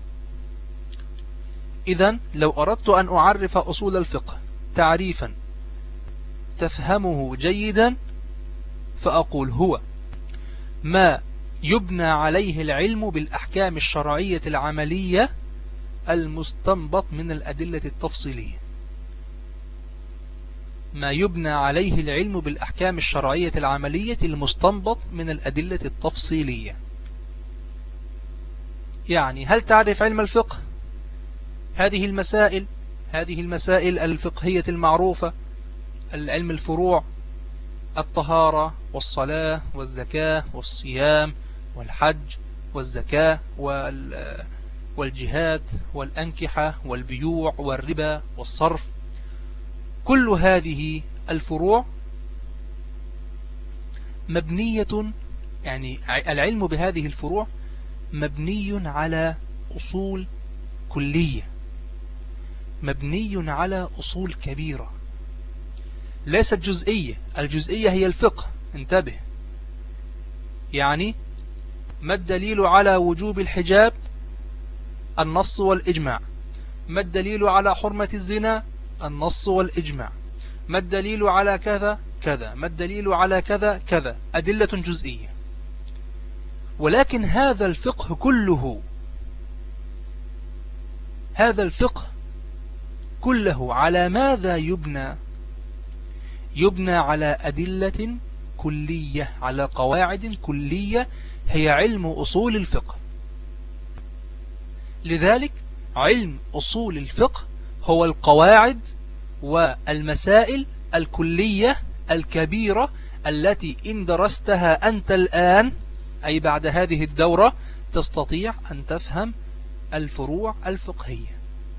إذن لو أردت أن أعرف أصول الفقه تعريفا تفهمه جيدا فأقول هو ما يبنى عليه العلم بالأحكام الشرعية العملية المستنبط من الأدلة التفصيلية. ما يبنى عليه العلم بالأحكام الشرعية العملية المستنبط من الأدلة التفصيلية. يعني هل تعرف علم الفقه؟ هذه المسائل الفقهية المعروفة، العلم الفروع، الطهارة والصلاة والزكاة والصيام والحج والزكاة والجهاد والأنكحة والبيوع والربا والصرف، كل هذه الفروع مبنية، يعني العلم بهذه الفروع مبني على أصول كلية، مبني على أصول كبيرة ليست جزئية. الجزئية هي الفقه، انتبه. يعني ما الدليل على وجوب الحجاب؟ النص والإجماع. ما الدليل على حرمة الزنا؟ النص والإجماع. ما الدليل على كذا كذا؟ ما الدليل على كذا كذا؟ أدلة جزئية. ولكن هذا الفقه كله، هذا الفقه كله على ماذا يبنى؟ يبنى على أدلة كلية، على قواعد كلية، هي علم أصول الفقه. لذلك علم أصول الفقه هو القواعد والمسائل الكلية الكبيرة التي إن درستها أنت الآن، أي بعد هذه الدورة، تستطيع أن تفهم الفروع الفقهية.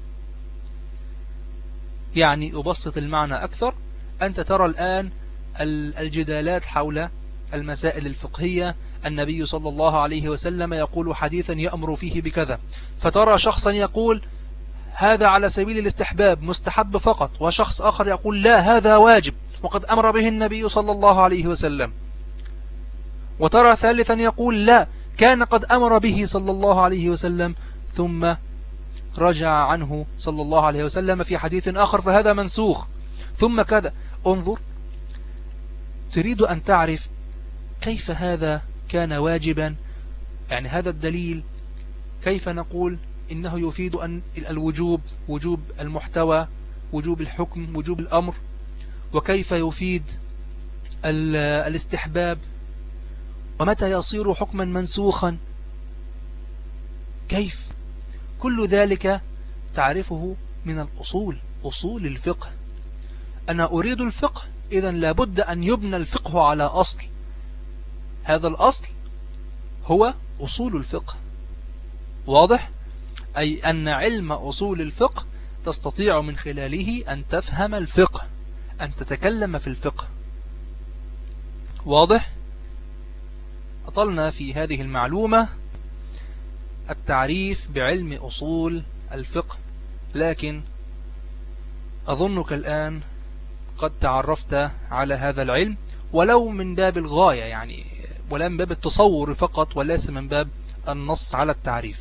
يعني أبسط المعنى أكثر، أنت ترى الآن الجدالات حول المسائل الفقهية، النبي صلى الله عليه وسلم يقول حديثا يأمر فيه بكذا، فترى شخصا يقول هذا على سبيل الاستحباب مستحب فقط، وشخص آخر يقول لا هذا واجب وقد أمر به النبي صلى الله عليه وسلم، وترى ثالثا يقول لا كان قد أمر به صلى الله عليه وسلم ثم رجع عنه صلى الله عليه وسلم في حديث آخر فهذا منسوخ، ثم كذا. انظر، تريد أن تعرف كيف هذا كان واجبا، يعني هذا الدليل كيف نقول إنه يفيد أن الوجوب، وجوب المحتوى، وجوب الحكم، وجوب الأمر، وكيف يفيد الاستحباب، ومتى يصير حكما منسوخا، كيف؟ كل ذلك تعرفه من الأصول، أصول الفقه. أنا أريد الفقه، إذن لابد أن يبنى الفقه على أصل، هذا الأصل هو أصول الفقه. واضح؟ أي أن علم أصول الفقه تستطيع من خلاله أن تفهم الفقه، أن تتكلم في الفقه. واضح؟ أطلنا في هذه المعلومة التعريف بعلم أصول الفقه، لكن أظنك الآن قد تعرفت على هذا العلم ولو من باب الغاية، يعني ولا من باب التصور فقط وليس من باب النص على التعريف.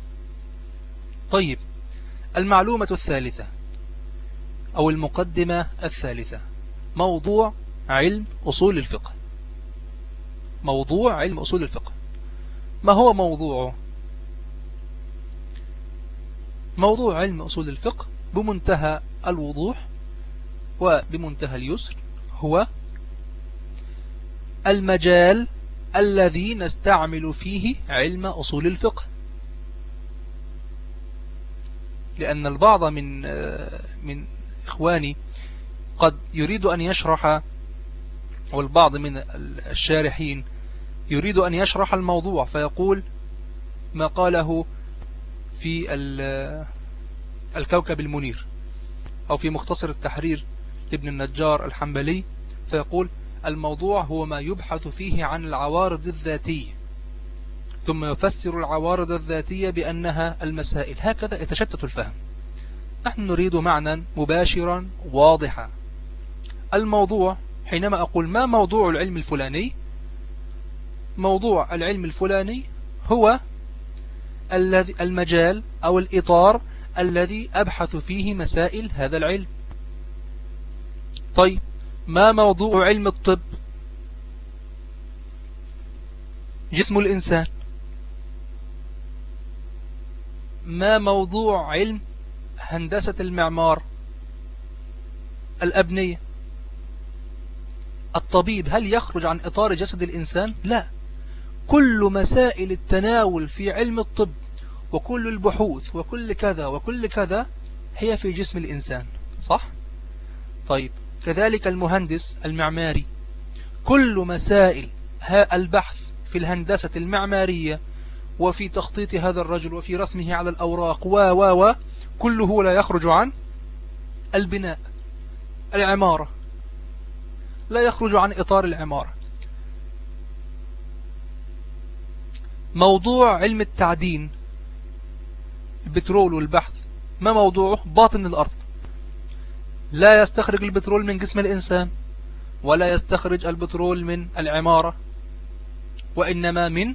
طيب، المعلومة الثالثة أو المقدمة الثالثة، موضوع علم أصول الفقه. موضوع علم أصول الفقه، ما هو موضوعه؟ موضوع علم أصول الفقه بمنتهى الوضوح وبمنتهى اليسر هو المجال الذي نستعمل فيه علم أصول الفقه. لأن البعض من إخواني قد يريد أن يشرح، والبعض من الشارحين يريد أن يشرح الموضوع فيقول ما قاله في الكوكب المنير أو في مختصر التحرير لابن النجار الحنبلي، فيقول الموضوع هو ما يبحث فيه عن العوارض الذاتية، ثم يفسر العوارض الذاتية بأنها المسائل. هكذا يتشتت الفهم. نحن نريد معنى مباشرا واضحا. الموضوع، حينما أقول ما موضوع العلم الفلاني، موضوع العلم الفلاني هو المجال أو الإطار الذي أبحث فيه مسائل هذا العلم. طيب، ما موضوع علم الطب؟ جسم الإنسان. ما موضوع علم هندسة المعمار؟ الأبنية. الطبيب هل يخرج عن إطار جسد الإنسان؟ لا، كل مسائل التناول في علم الطب وكل البحوث وكل كذا وكل كذا هي في جسم الإنسان، صح؟ طيب، كذلك المهندس المعماري، كل مسائل البحث في الهندسة المعمارية وفي تخطيط هذا الرجل وفي رسمه على الأوراق كله لا يخرج عن البناء، العمارة، لا يخرج عن إطار العمارة. موضوع علم التعدين، البترول والبحث، ما موضوعه؟ باطن الأرض، لا يستخرج البترول من جسم الإنسان ولا يستخرج البترول من العمارة، وإنما من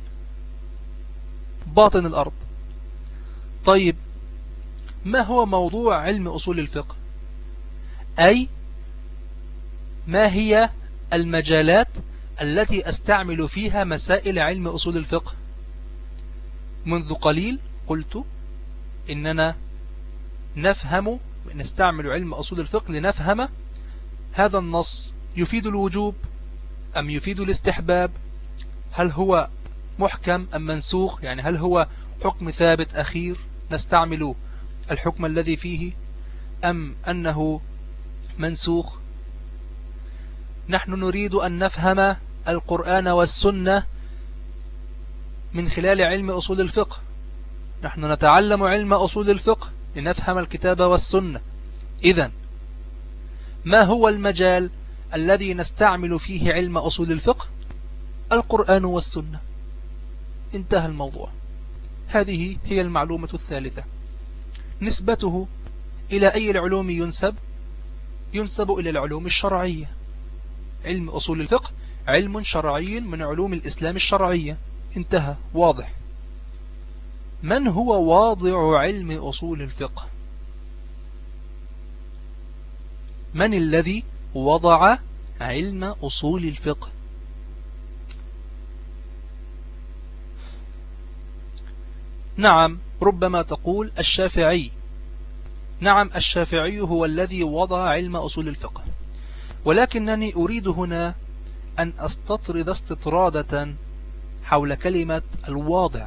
باطن الأرض. طيب، ما هو موضوع علم أصول الفقه؟ أي ما هي المجالات التي أستعمل فيها مسائل علم أصول الفقه؟ منذ قليل قلت إننا نستعمل علم أصول الفقه لنفهم هذا النص يفيد الوجوب أم يفيد الاستحباب، هل هو محكم أم منسوخ، يعني هل هو حكم ثابت أخير نستعمل الحكم الذي فيه أم أنه منسوخ. نحن نريد أن نفهم القرآن والسنة من خلال علم أصول الفقه. نحن نتعلم علم أصول الفقه لنفهم الكتاب والسنة. إذن ما هو المجال الذي نستعمل فيه علم أصول الفقه؟ القرآن والسنة. انتهى الموضوع. هذه هي المعلومة الثالثة. نسبته إلى أي العلوم ينسب إلى العلوم الشرعية. علم أصول الفقه علم شرعي من علوم الإسلام الشرعية. انتهى، واضح. من هو واضع علم أصول الفقه؟ من الذي وضع علم أصول الفقه؟ نعم، ربما تقول الشافعي. نعم، الشافعي هو الذي وضع علم أصول الفقه، ولكنني أريد هنا أن أستطرد استطرادة حول كلمة الواضع،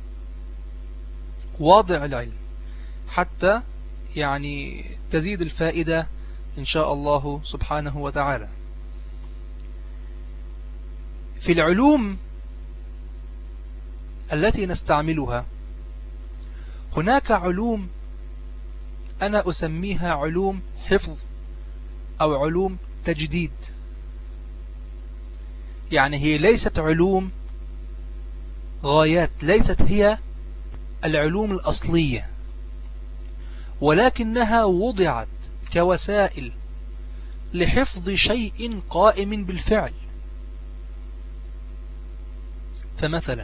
واضع العلم، حتى يعني تزيد الفائدة إن شاء الله سبحانه وتعالى. في العلوم التي نستعملها هناك علوم أنا أسميها علوم حفظ أو علوم تجديد. يعني هي ليست علوم غايات، ليست هي العلوم الأصلية، ولكنها وضعت كوسائل لحفظ شيء قائم بالفعل. فمثلا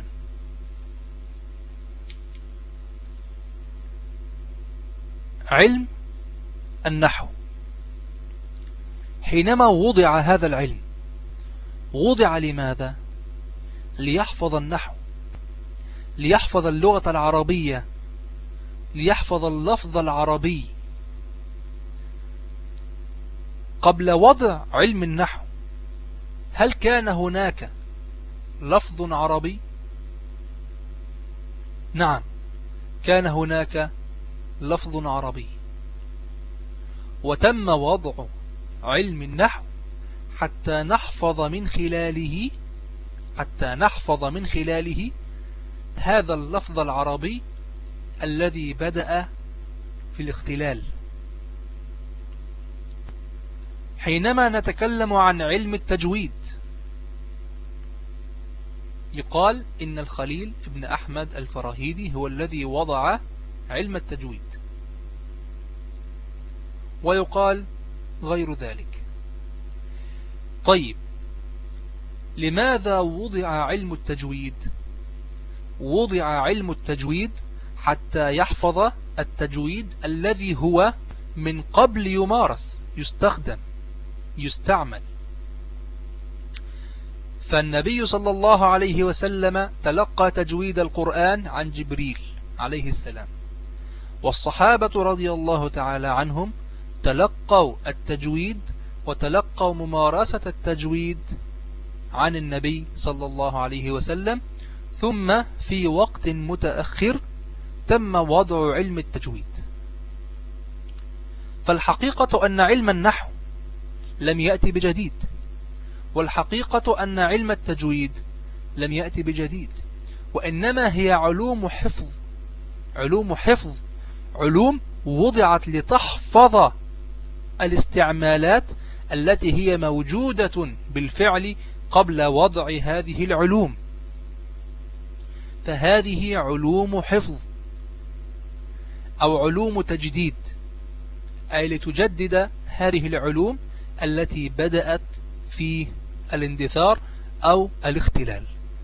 علم النحو، حينما وضع هذا العلم وضع لماذا؟ ليحفظ النحو، ليحفظ اللغة العربية، ليحفظ اللفظ العربي. قبل وضع علم النحو هل كان هناك لفظ عربي؟ نعم، كان هناك لفظ عربي، وتم وضع علم النحو حتى نحفظ من خلاله هذا اللفظ العربي الذي بدأ في الاختلال. حينما نتكلم عن علم التجويد يقال إن الخليل ابن أحمد الفراهيدي هو الذي وضع علم التجويد، ويقال غير ذلك. طيب، لماذا وضع علم التجويد؟ وضع علم التجويد حتى يحفظ التجويد الذي هو من قبل يمارس، يستعمل. فالنبي صلى الله عليه وسلم تلقى تجويد القرآن عن جبريل عليه السلام، والصحابة رضي الله تعالى عنهم تلقوا التجويد وتلقوا ممارسة التجويد عن النبي صلى الله عليه وسلم، ثم في وقت متأخر تم وضع علم التجويد. فالحقيقة أن علم النحو لم يأتي بجديد، والحقيقة أن علم التجويد لم يأتي بجديد، وإنما هي علوم وضعت لتحفظ الاستعمالات التي هي موجودة بالفعل قبل وضع هذه العلوم. فهذه علوم حفظ أو علوم تجديد، أي لتجدد هذه العلوم التي بدأت في الاندثار أو الاختلال.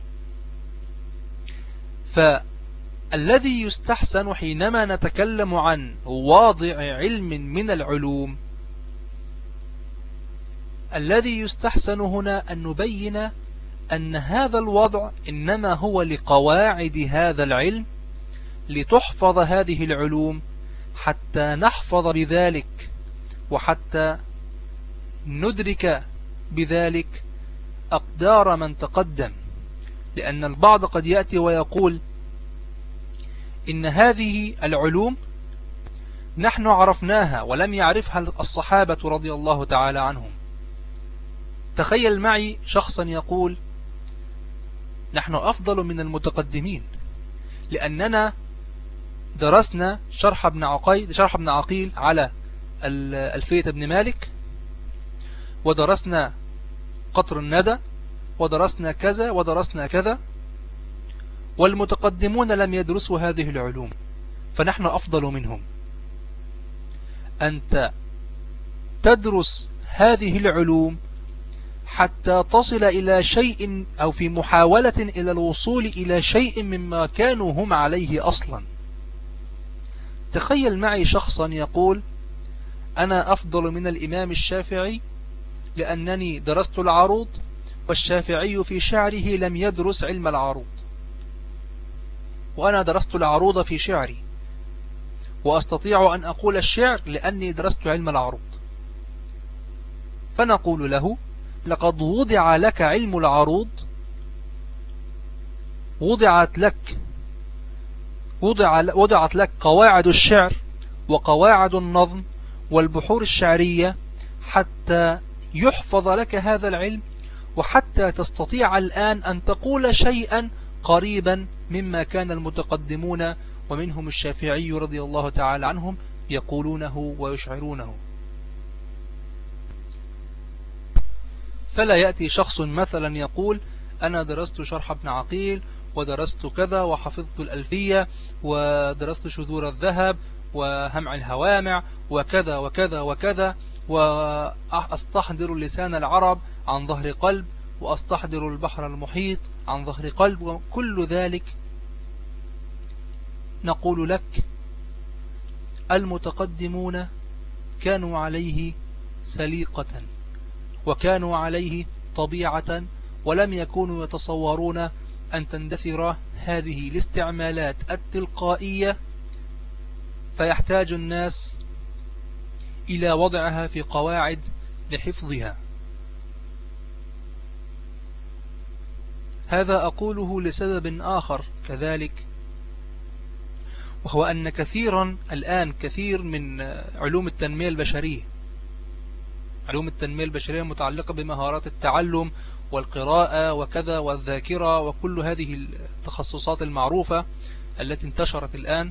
فالذي يستحسن حينما نتكلم عن واضع علم من العلوم، الذي يستحسن هنا أن نبين أن هذا الوضع إنما هو لقواعد هذا العلم، لتحفظ هذه العلوم حتى نحفظ بذلك وحتى ندرك بذلك أقدار من تقدم. لأن البعض قد يأتي ويقول إن هذه العلوم نحن عرفناها ولم يعرفها الصحابة رضي الله تعالى عنهم. تخيل معي شخصا يقول نحن أفضل من المتقدمين لأننا درسنا شرح ابن عقيل على ألفية ابن مالك، ودرسنا قطر الندى، ودرسنا كذا ودرسنا كذا، والمتقدمون لم يدرسوا هذه العلوم، فنحن أفضل منهم. أنت تدرس هذه العلوم حتى تصل إلى شيء، أو في محاولة إلى الوصول إلى شيء مما كانوا هم عليه أصلا. تخيل معي شخصا يقول أنا أفضل من الإمام الشافعي لأنني درست العروض، والشافعي في شعره لم يدرس علم العروض، وأنا درست العروض في شعري وأستطيع أن أقول الشعر لأني درست علم العروض. فنقول له لقد وضع لك علم العروض، وضعت لك قواعد الشعر وقواعد النظم والبحور الشعرية حتى يحفظ لك هذا العلم، وحتى تستطيع الآن أن تقول شيئا قريبا مما كان المتقدمون ومنهم الشافعي رضي الله تعالى عنهم يقولونه ويشعرونه. فلا يأتي شخص مثلا يقول أنا درست شرح ابن عقيل ودرست كذا وحفظت الألفية ودرست شذور الذهب وهمع الهوامع وكذا وكذا وكذا، وأستحضر لسان العرب عن ظهر قلب، وأستحضر البحر المحيط عن ظهر قلب، وكل ذلك نقول لك المتقدمون كانوا عليه سليقة وكانوا عليه طبيعة، ولم يكونوا يتصورون أن تندثر هذه الاستعمالات التلقائية فيحتاج الناس إلى وضعها في قواعد لحفظها. هذا أقوله لسبب آخر كذلك، وهو أن كثيرا الآن كثير من علوم التنمية البشرية، علوم التنمية البشرية متعلقة بمهارات التعلم والقراءة وكذا والذاكرة وكل هذه التخصصات المعروفة التي انتشرت الآن.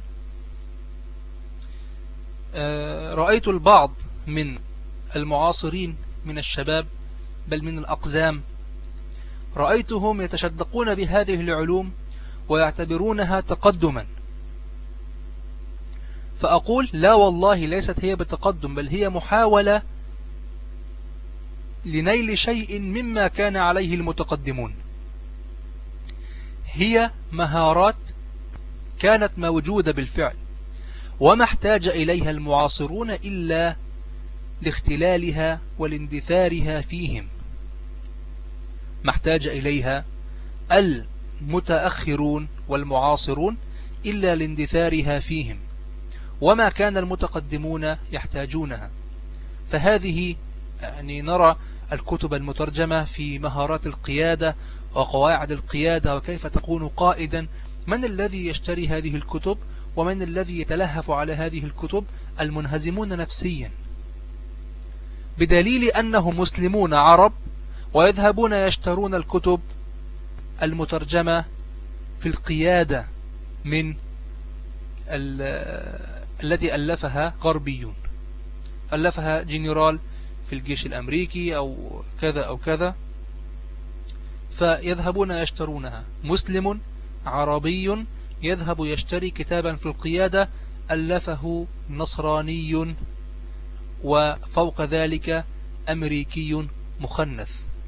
رأيت البعض من المعاصرين من الشباب بل من الأقزام رأيتهم يتشدقون بهذه العلوم ويعتبرونها تقدما، فأقول لا والله ليست هي بتقدم، بل هي محاولة لنيل شيء مما كان عليه المتقدمون. هي مهارات كانت موجودة بالفعل وما احتاج إليها المعاصرون إلا لاختلالها والاندثارها فيهم، ما احتاج إليها المتأخرون والمعاصرون إلا لاندثارها فيهم، وما كان المتقدمون يحتاجونها. فهذه يعني نرى الكتب المترجمة في مهارات القيادة وقواعد القيادة وكيف تكون قائدا. من الذي يشتري هذه الكتب ومن الذي يتلهف على هذه الكتب؟ المنهزمون نفسيا، بدليل أنهم مسلمون عرب ويذهبون يشترون الكتب المترجمة في القيادة من التي ألفها غربيون، ألفها جنرال في الجيش الأمريكي أو كذا أو كذا، فيذهبون يشترونها. مسلم عربي يذهب يشتري كتابا في القيادة ألفه نصراني وفوق ذلك أمريكي مخنث،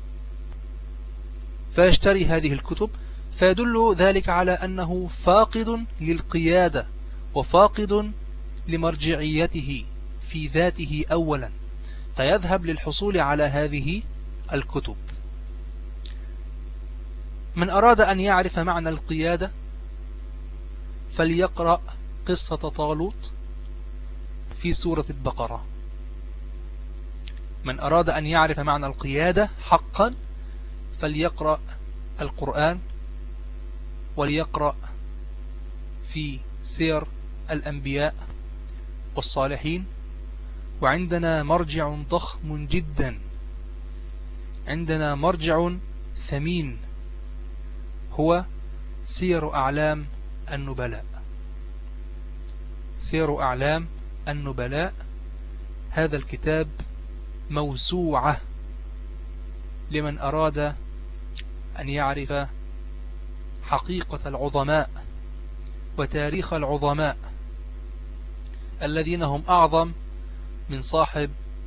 فيشتري هذه الكتب، فيدل ذلك على أنه فاقد للقيادة وفاقد لمرجعيته في ذاته أولا، فيذهب للحصول على هذه الكتب. من أراد أن يعرف معنى القيادة فليقرأ قصة طالوت في سورة البقرة. من أراد أن يعرف معنى القيادة حقا فليقرأ القرآن وليقرأ في سير الأنبياء والصالحين. وعندنا مرجع ضخم جدا، عندنا مرجع ثمين هو سير أعلام النبلاء. سير أعلام النبلاء هذا الكتاب موسوعة لمن أراد أن يعرف حقيقة العظماء وتاريخ العظماء الذين هم أعظم من صاحب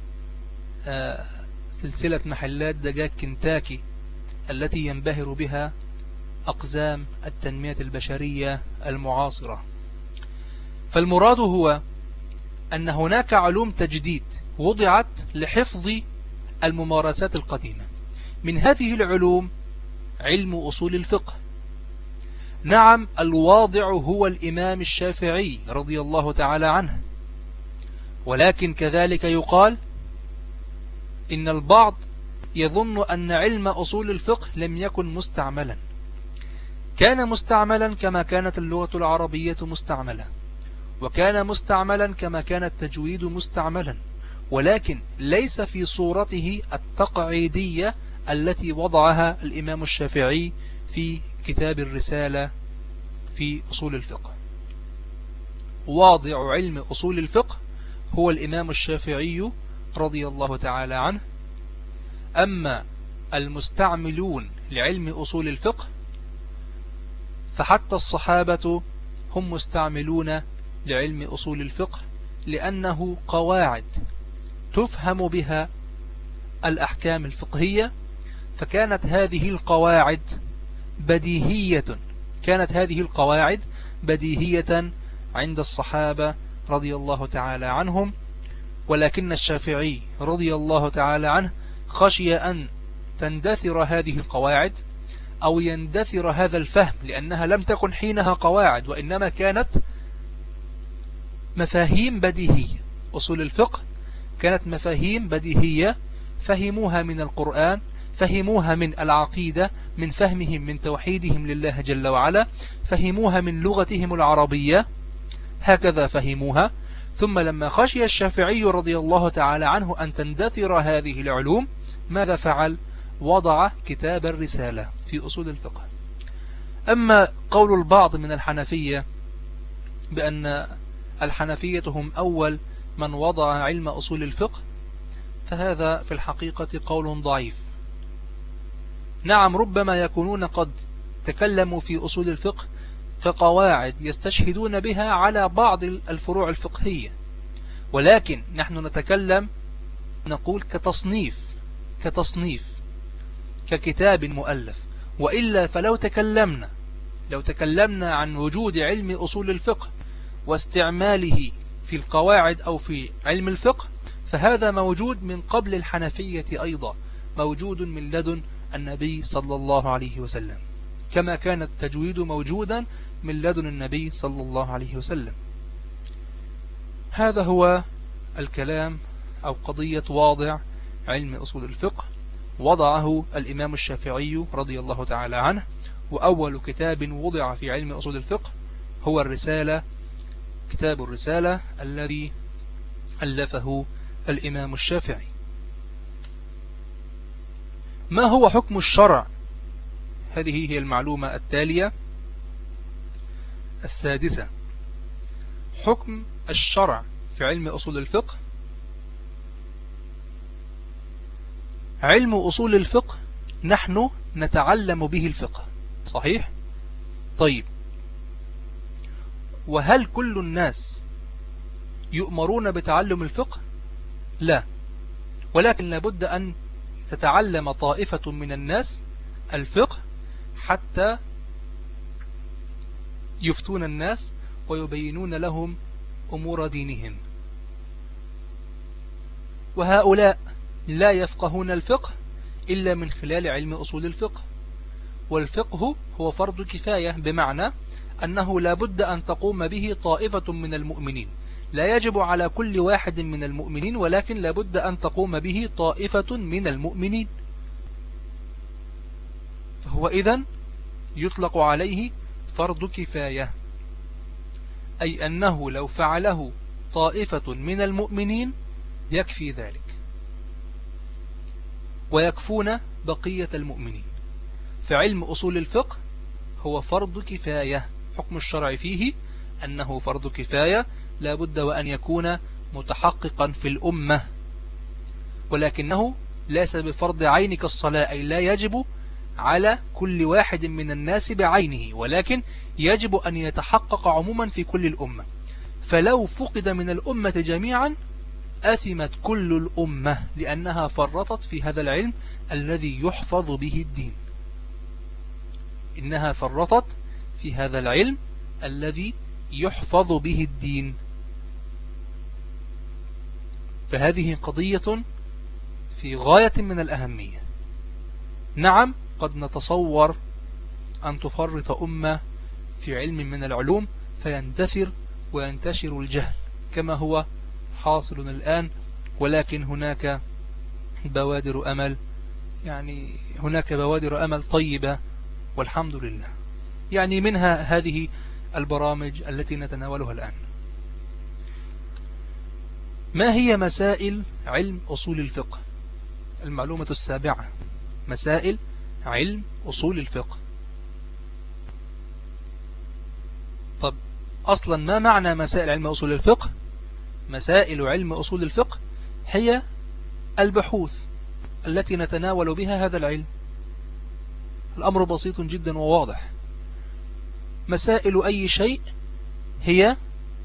سلسلة محلات دجاج كنتاكي التي ينبهر بها أقزام التنمية البشرية المعاصرة. فالمراد هو أن هناك علوم تجديد وضعت لحفظ الممارسات القديمة. من هذه العلوم علم أصول الفقه. نعم، الواضع هو الإمام الشافعي رضي الله تعالى عنه، ولكن كذلك يقال إن البعض يظن أن علم أصول الفقه لم يكن مستعملا. كان مستعملا كما كانت اللغة العربية مستعملة، وكان مستعملا كما كان التجويد مستعملا، ولكن ليس في صورته التقعيدية التي وضعها الإمام الشافعي في كتاب الرسالة في أصول الفقه. واضع علم أصول الفقه هو الإمام الشافعي رضي الله تعالى عنه. أما المستعملون لعلم أصول الفقه فحتى الصحابة هم مستعملون لعلم أصول الفقه، لأنه قواعد تفهم بها الأحكام الفقهية، فكانت هذه القواعد بديهية عند الصحابة رضي الله تعالى عنهم. ولكن الشافعي رضي الله تعالى عنه خشي أن تندثر هذه القواعد أو يندثر هذا الفهم، لأنها لم تكن حينها قواعد، وإنما كانت مفاهيم بديهية. أصول الفقه كانت مفاهيم بديهية، فهموها من القرآن، فهموها من العقيدة، من فهمهم من توحيدهم لله جل وعلا، فهموها من لغتهم العربية، هكذا فهموها. ثم لما خشي الشافعي رضي الله تعالى عنه أن تندثر هذه العلوم، ماذا فعل؟ وضع كتاب الرسالة في أصول الفقه. أما قول البعض من الحنفية بأن الحنفية هم أول من وضع علم أصول الفقه، فهذا في الحقيقة قول ضعيف. نعم، ربما يكونون قد تكلموا في أصول الفقه كقواعد يستشهدون بها على بعض الفروع الفقهية، ولكن نحن نتكلم نقول كتصنيف ككتاب مؤلف. وإلا فلو تكلمنا عن وجود علم أصول الفقه واستعماله في القواعد أو في علم الفقه، فهذا موجود من قبل الحنفية أيضا، موجود من لدن النبي صلى الله عليه وسلم، كما كان التجويد موجودا من لدن النبي صلى الله عليه وسلم. هذا هو الكلام أو قضية واضع علم أصول الفقه. وضعه الإمام الشافعي رضي الله تعالى عنه، وأول كتاب وضع في علم أصول الفقه هو الرسالة، كتاب الرسالة الذي ألفه الإمام الشافعي. ما هو حكم الشرع؟ هذه هي المعلومة التالية السادسة. حكم الشرع في علم أصول الفقه. علم أصول الفقه نحن نتعلم به الفقه، صحيح؟ طيب، وهل كل الناس يؤمرون بتعلم الفقه؟ لا، ولكن لابد أن تتعلم طائفة من الناس الفقه حتى يفتون الناس ويبينون لهم أمور دينهم، وهؤلاء لا يفقهون الفقه إلا من خلال علم أصول الفقه. والفقه هو فرض كفاية، بمعنى أنه لا بد أن تقوم به طائفة من المؤمنين، لا يجب على كل واحد من المؤمنين، ولكن لا بد أن تقوم به طائفة من المؤمنين. فهو إذن يطلق عليه فرض كفاية، أي أنه لو فعله طائفة من المؤمنين يكفي ذلك، ويكفون بقية المؤمنين. فعلم أصول الفقه هو فرض كفاية، حكم الشرع فيه أنه فرض كفاية، لا بد وأن يكون متحققا في الأمة، ولكنه ليس بفرض عين كالصلاة، أي لا يجب على كل واحد من الناس بعينه، ولكن يجب أن يتحقق عموما في كل الأمة. فلو فقد من الأمة جميعا أثمت كل الأمة، لأنها فرطت في هذا العلم الذي يحفظ به الدين. إنها فرطت في هذا العلم الذي يحفظ به الدين. فهذه قضية في غاية من الأهمية. نعم، قد نتصور أن تفرط أمة في علم من العلوم فيندثر وينتشر الجهل كما هو حاصل الآن، ولكن هناك بوادر أمل، يعني هناك بوادر أمل طيبة والحمد لله، يعني منها هذه البرامج التي نتناولها الآن. ما هي مسائل علم أصول الفقه؟ المعلومة السابعة، مسائل علم أصول الفقه. طب أصلا ما معنى مسائل علم أصول الفقه؟ مسائل علم أصول الفقه هي البحوث التي نتناول بها هذا العلم. الأمر بسيط جدا وواضح. مسائل أي شيء هي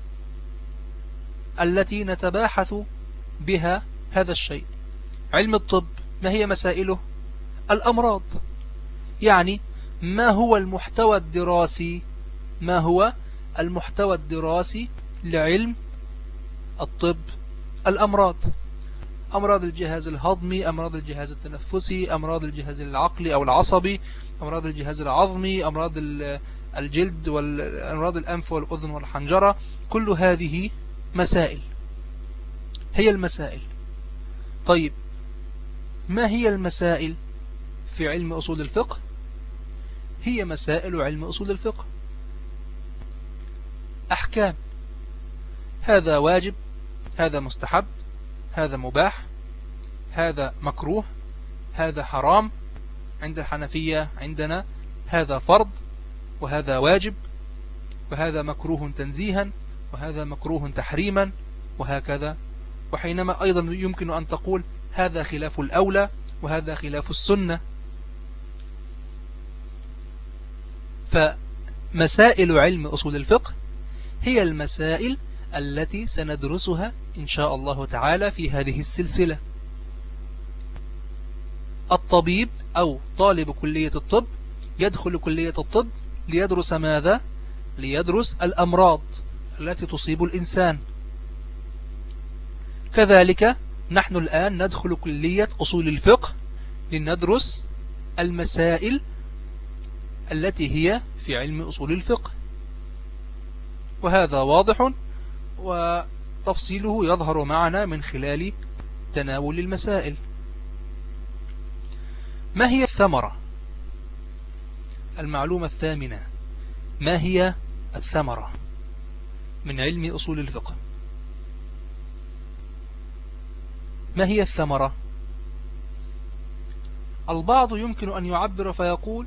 التي نتباحث بها هذا الشيء. علم الطب ما هي مسائله؟ الأمراض. يعني ما هو المحتوى الدراسي؟ ما هو المحتوى الدراسي لعلم الطب؟ الأمراض. أمراض الجهاز الهضمي، أمراض الجهاز التنفسي، أمراض الجهاز العقلي أو العصبي، أمراض الجهاز العظمي، أمراض الجلد، والأمراض الأنف والأذن والحنجرة. كل هذه مسائل، هي المسائل. طيب ما هي المسائل في علم أصول الفقه؟ هي مسائل علم أصول الفقه أحكام. هذا واجب، هذا مستحب، هذا مباح، هذا مكروه، هذا حرام. عند الحنفية عندنا هذا فرض، وهذا واجب، وهذا مكروه تنزيها، وهذا مكروه تحريما، وهكذا. وحينما أيضا يمكن أن تقول هذا خلاف الأولى، وهذا خلاف السنة. فمسائل علم أصول الفقه هي المسائل التي سندرسها إن شاء الله تعالى في هذه السلسلة. الطبيب أو طالب كلية الطب يدخل كلية الطب ليدرس ماذا؟ ليدرس الأمراض التي تصيب الإنسان. كذلك نحن الآن ندخل كلية أصول الفقه لندرس المسائل التي هي في علم أصول الفقه. وهذا واضح، وتفصيله يظهر معنا من خلال تناول المسائل. ما هي الثمرة؟ المعلومة الثامنة: ما هي الثمرة من علم أصول الفقه؟ ما هي الثمرة؟ البعض يمكن أن يعبر فيقول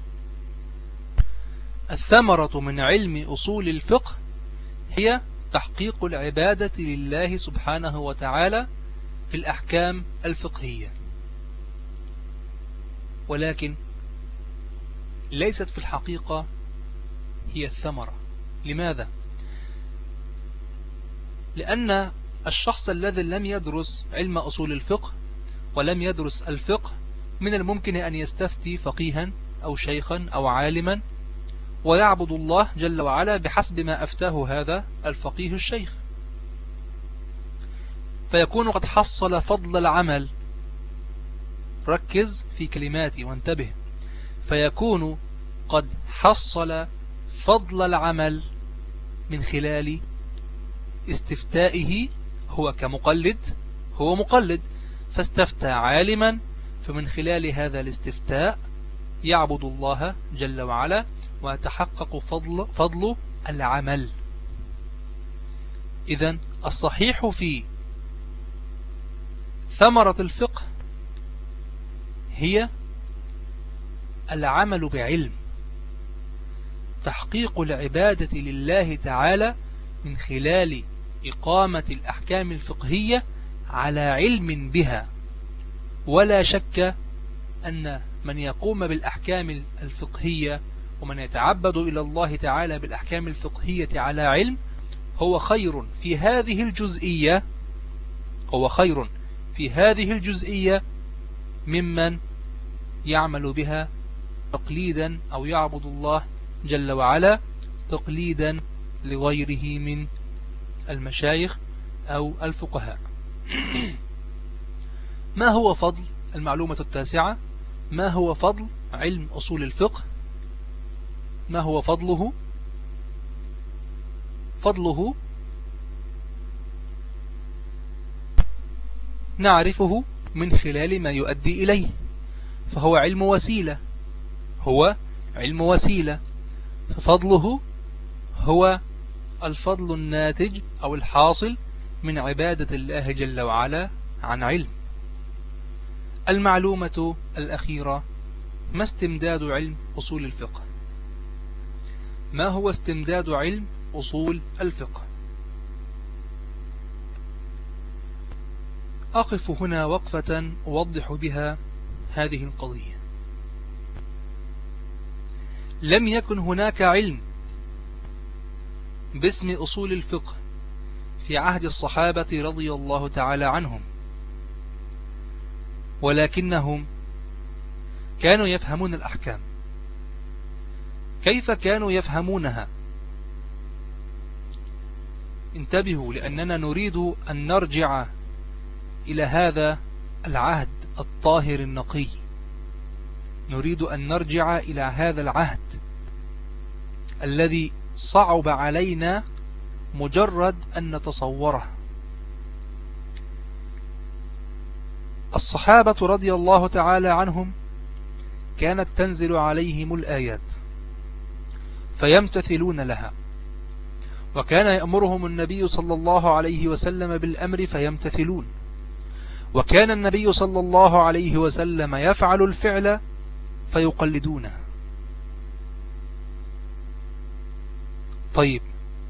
الثمرة من علم أصول الفقه هي تحقيق العبادة لله سبحانه وتعالى في الأحكام الفقهية. ولكن ليست في الحقيقة هي الثمرة. لماذا؟ لأن الشخص الذي لم يدرس علم أصول الفقه ولم يدرس الفقه من الممكن أن يستفتي فقيها أو شيخا أو عالما ويعبد الله جل وعلا بحسب ما أفتاه هذا الفقيه الشيخ، فيكون قد حصل فضل العمل. ركز في كلماتي وانتبه. فيكون قد حصل فضل العمل من خلال استفتائه. هو كمقلد، هو مقلد فاستفتى عالما، فمن خلال هذا الاستفتاء يعبد الله جل وعلا ويتحقق فضل العمل. إذن الصحيح في ثمرة الفقه هي العمل بعلم، تحقيق العبادة لله تعالى من خلال إقامة الأحكام الفقهية على علم بها. ولا شك أن من يقوم بالأحكام الفقهية ومن يتعبد إلى الله تعالى بالأحكام الفقهية على علم هو خير في هذه الجزئية، هو خير في هذه الجزئية ممن يعمل بها تقليدا أو يعبد الله جل وعلا تقليدا لغيره من المشايخ أو الفقهاء. ما هو فضل؟ المعلومة التاسعة: ما هو فضل علم أصول الفقه؟ ما هو فضله؟ فضله نعرفه من خلال ما يؤدي إليه، فهو علم وسيلة، هو علم وسيلة. ففضله هو الفضل الناتج أو الحاصل من عبادة الله جل وعلا عن علم. المعلومة الأخيرة: ما استمداد علم أصول الفقه؟ ما هو استمداد علم أصول الفقه؟ أقف هنا وقفة أوضح بها هذه القضية. لم يكن هناك علم باسم أصول الفقه في عهد الصحابة رضي الله تعالى عنهم، ولكنهم كانوا يفهمون الأحكام. كيف كانوا يفهمونها؟ انتبهوا، لأننا نريد أن نرجع إلى هذا العهد الطاهر النقي، نريد أن نرجع إلى هذا العهد الذي صعب علينا مجرد أن نتصوره. الصحابة رضي الله تعالى عنهم كانت تنزل عليهم الآيات فيمتثلون لها، وكان يأمرهم النبي صلى الله عليه وسلم بالأمر فيمتثلون، وكان النبي صلى الله عليه وسلم يفعل الفعل فيقلدونه. طيب،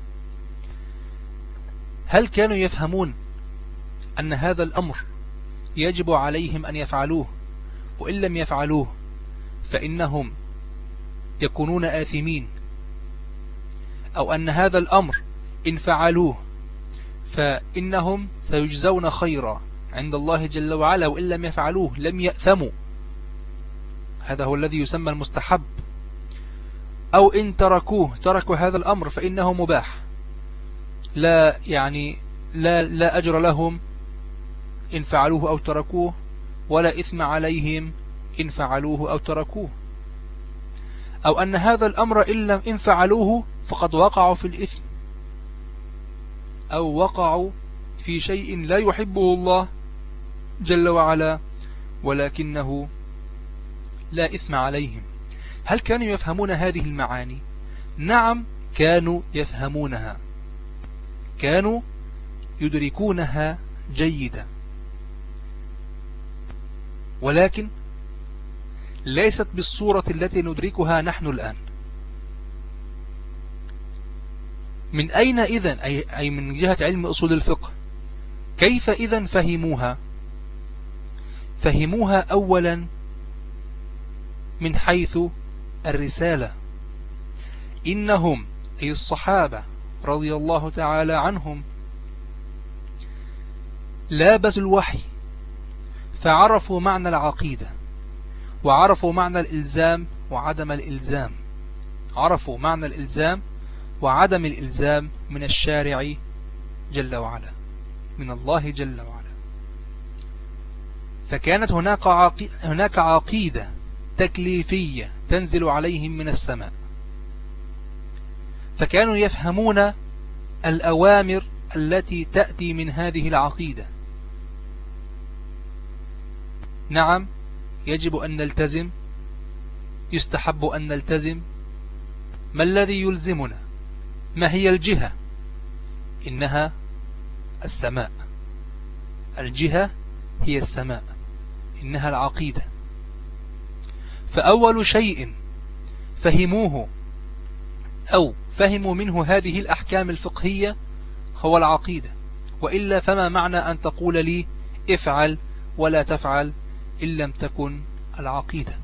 هل كانوا يفهمون أن هذا الأمر يجب عليهم أن يفعلوه، وإن لم يفعلوه فإنهم يكونون آثمين، أو أن هذا الأمر إن فعلوه فإنهم سيجزون خيرا عند الله جل وعلا، وإن لم يفعلوه لم يأثموا؟ هذا هو الذي يسمى المستحب. أو إن تركوا هذا الأمر فإنه مباح، لا أجر لهم إن فعلوه أو تركوه، ولا إثم عليهم إن فعلوه أو تركوه. أو أن هذا الأمر إن فعلوه فقد وقعوا في الإثم، أو وقعوا في شيء لا يحبه الله جل وعلا، ولكنه لا إثم عليهم. هل كانوا يفهمون هذه المعاني؟ نعم، كانوا يفهمونها، كانوا يدركونها جيدا، ولكن ليست بالصورة التي ندركها نحن الآن. من أين إذن؟ أي من جهة علم أصول الفقه. كيف إذن فهموها؟ فهموها أولا من حيث الرسالة. إنهم أي الصحابة رضي الله تعالى عنهم لابسوا الوحي فعرفوا معنى العقيدة، وعرفوا معنى الإلزام وعدم الإلزام، عرفوا معنى الإلزام وعدم الإلزام من الشارع جل وعلا، من الله جل وعلا. فكانت هناك عقيدة تكليفية تنزل عليهم من السماء، فكانوا يفهمون الأوامر التي تأتي من هذه العقيدة. نعم، يجب أن نلتزم، يستحب أن نلتزم. ما الذي يلزمنا؟ ما هي الجهة؟ إنها السماء، الجهة هي السماء، إنها العقيدة. فأول شيء فهموه أو فهموا منه هذه الأحكام الفقهية هو العقيدة، وإلا فما معنى أن تقول لي افعل ولا تفعل إن لم تكن العقيدة؟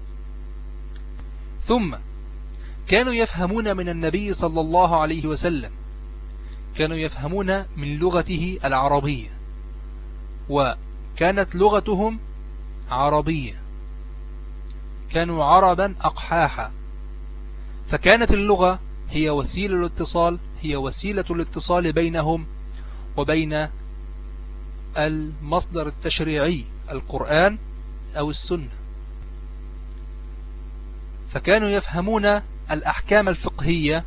ثم كانوا يفهمون من النبي صلى الله عليه وسلم، كانوا يفهمون من لغته العربية، وكانت لغتهم عربية، كانوا عربا أقحاحا، فكانت اللغة هي وسيلة الاتصال، هي وسيلة الاتصال بينهم وبين المصدر التشريعي القرآن أو السنة. فكانوا يفهمون الأحكام الفقهية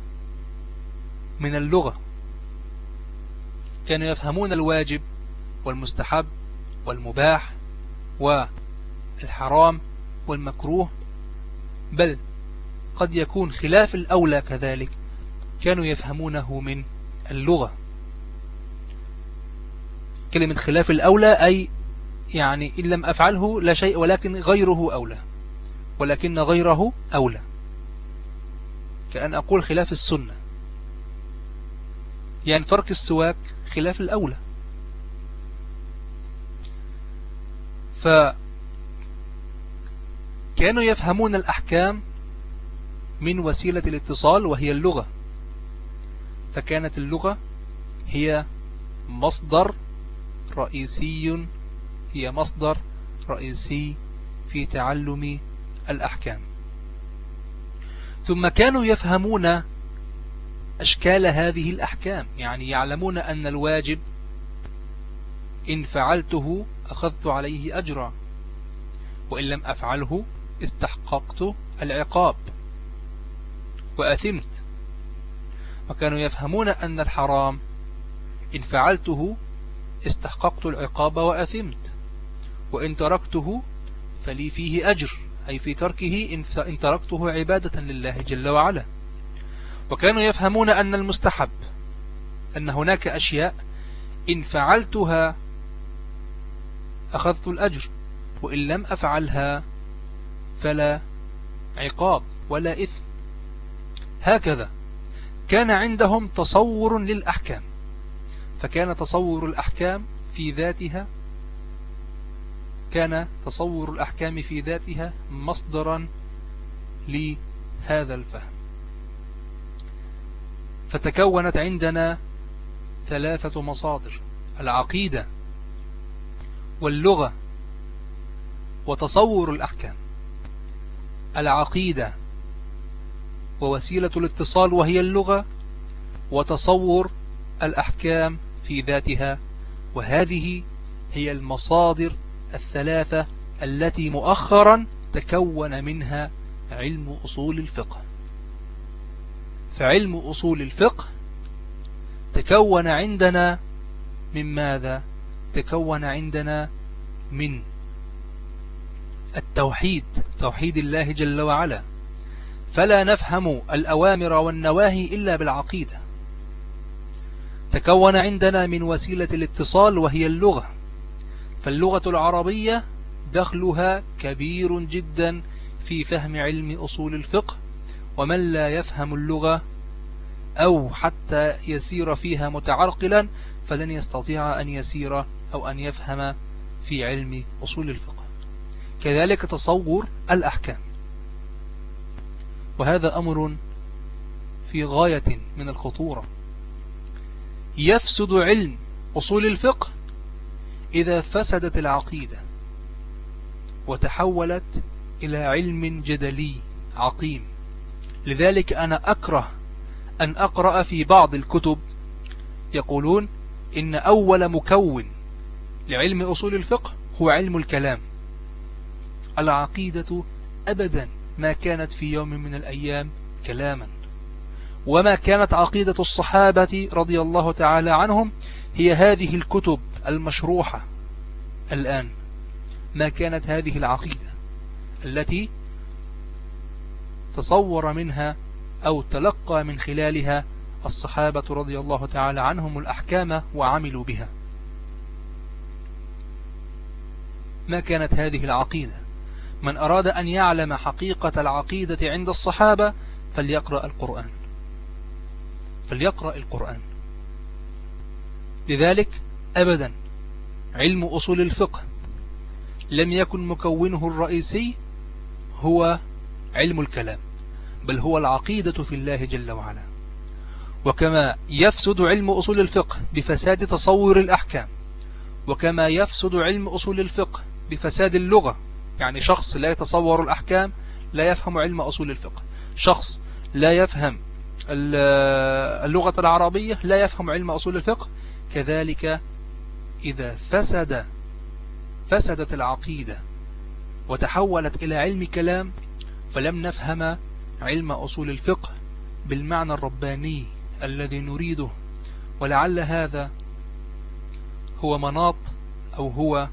من اللغة، كانوا يفهمون الواجب والمستحب والمباح والحرام والمكروه، بل قد يكون خلاف الأولى كذلك، كانوا يفهمونه من اللغة. كلمة خلاف الأولى أي يعني إن لم أفعله لا شيء، ولكن غيره أولى، ولكن غيره أولى، كأن أقول خلاف السنة، يعني ترك السواك خلاف الأولى. فكانوا يفهمون الأحكام من وسيلة الاتصال وهي اللغة، فكانت اللغة هي مصدر رئيسي في تعلم الأحكام. ثم كانوا يفهمون أشكال هذه الأحكام، يعني يعلمون أن الواجب إن فعلته أخذت عليه أجرا، وإن لم أفعله استحققت العقاب وأثمت. وكانوا يفهمون أن الحرام إن فعلته استحققت العقاب وأثمت، وإن تركته فلي فيه أجر، أي في تركه إن تركته عبادة لله جل وعلا. وكانوا يفهمون أن المستحب أن هناك أشياء إن فعلتها أخذت الأجر، وإن لم أفعلها فلا عقاب ولا إثم. هكذا كان عندهم تصور للأحكام، فكان تصور الأحكام في ذاتها مصدرا لهذا الفهم. فتكونت عندنا 3 مصادر: العقيدة واللغة وتصور الأحكام. العقيدة ووسيلة الاتصال وهي اللغة، وتصور الأحكام في ذاتها، وهذه هي المصادر 3 التي مؤخرا تكون منها علم أصول الفقه. فعلم أصول الفقه تكون عندنا من ماذا؟ تكون عندنا من التوحيد، توحيد الله جل وعلا، فلا نفهم الأوامر والنواهي إلا بالعقيدة. تكون عندنا من وسيلة الاتصال وهي اللغة، فاللغة العربية دخلها كبير جدا في فهم علم أصول الفقه، ومن لا يفهم اللغة أو حتى يسير فيها متعرقلا فلن يستطيع أن يسير أو أن يفهم في علم أصول الفقه. كذلك تصور الأحكام، وهذا أمر في غاية من الخطورة. يفسد علم أصول الفقه إذا فسدت العقيدة وتحولت إلى علم جدلي عقيم. لذلك أنا أكره أن أقرأ في بعض الكتب يقولون إن أول مكون لعلم أصول الفقه هو علم الكلام. العقيدة أبدا ما كانت في يوم من الأيام كلاما، وما كانت عقيدة الصحابة رضي الله تعالى عنهم هي هذه الكتب المشروحة الآن. ما كانت هذه العقيدة التي تصور منها أو تلقى من خلالها الصحابة رضي الله تعالى عنهم الأحكام وعملوا بها. ما كانت هذه العقيدة. من أراد أن يعلم حقيقة العقيدة عند الصحابة فليقرأ القرآن. لذلك أبدا علم أصول الفقه لم يكن مكونه الرئيسي هو علم الكلام، بل هو العقيدة في الله جل وعلا. وكما يفسد علم أصول الفقه بفساد تصور الأحكام، وكما يفسد علم أصول الفقه بفساد اللغة، يعني شخص لا يتصور الأحكام لا يفهم علم أصول الفقه، شخص لا يفهم اللغة العربية لا يفهم علم أصول الفقه. كذلك إذا فسدت العقيدة وتحولت إلى علم كلام فلم نفهم علم أصول الفقه بالمعنى الرباني الذي نريده. ولعل هذا هو مناط أو هو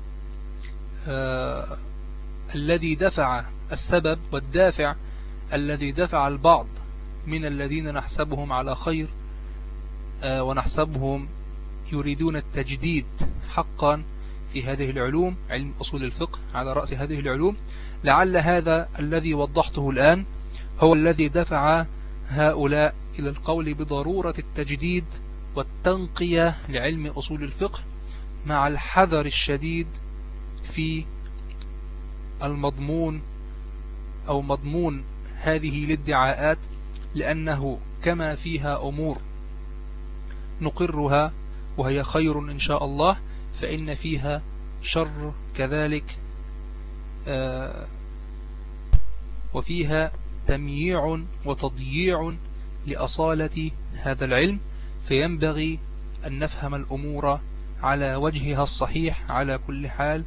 الذي دفع السبب والدافع الذي دفع البعض من الذين نحسبهم على خير ونحسبهم يريدون التجديد حقا في هذه العلوم، علم أصول الفقه على رأس هذه العلوم. لعل هذا الذي وضحته الآن هو الذي دفع هؤلاء إلى القول بضرورة التجديد والتنقية لعلم أصول الفقه، مع الحذر الشديد في المضمون أو مضمون هذه الادعاءات، لأنه كما فيها أمور نقرها وهي خير إن شاء الله، فإن فيها شر كذلك، وفيها تمييع وتضييع لأصالة هذا العلم، فينبغي أن نفهم الأمور على وجهها الصحيح على كل حال.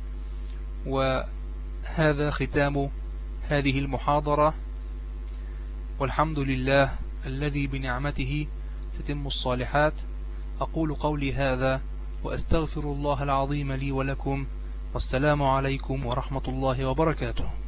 وهذا ختام هذه المحاضرة، والحمد لله الذي بنعمته تتم الصالحات. أقول قولي هذا وأستغفر الله العظيم لي ولكم، والسلام عليكم ورحمة الله وبركاته.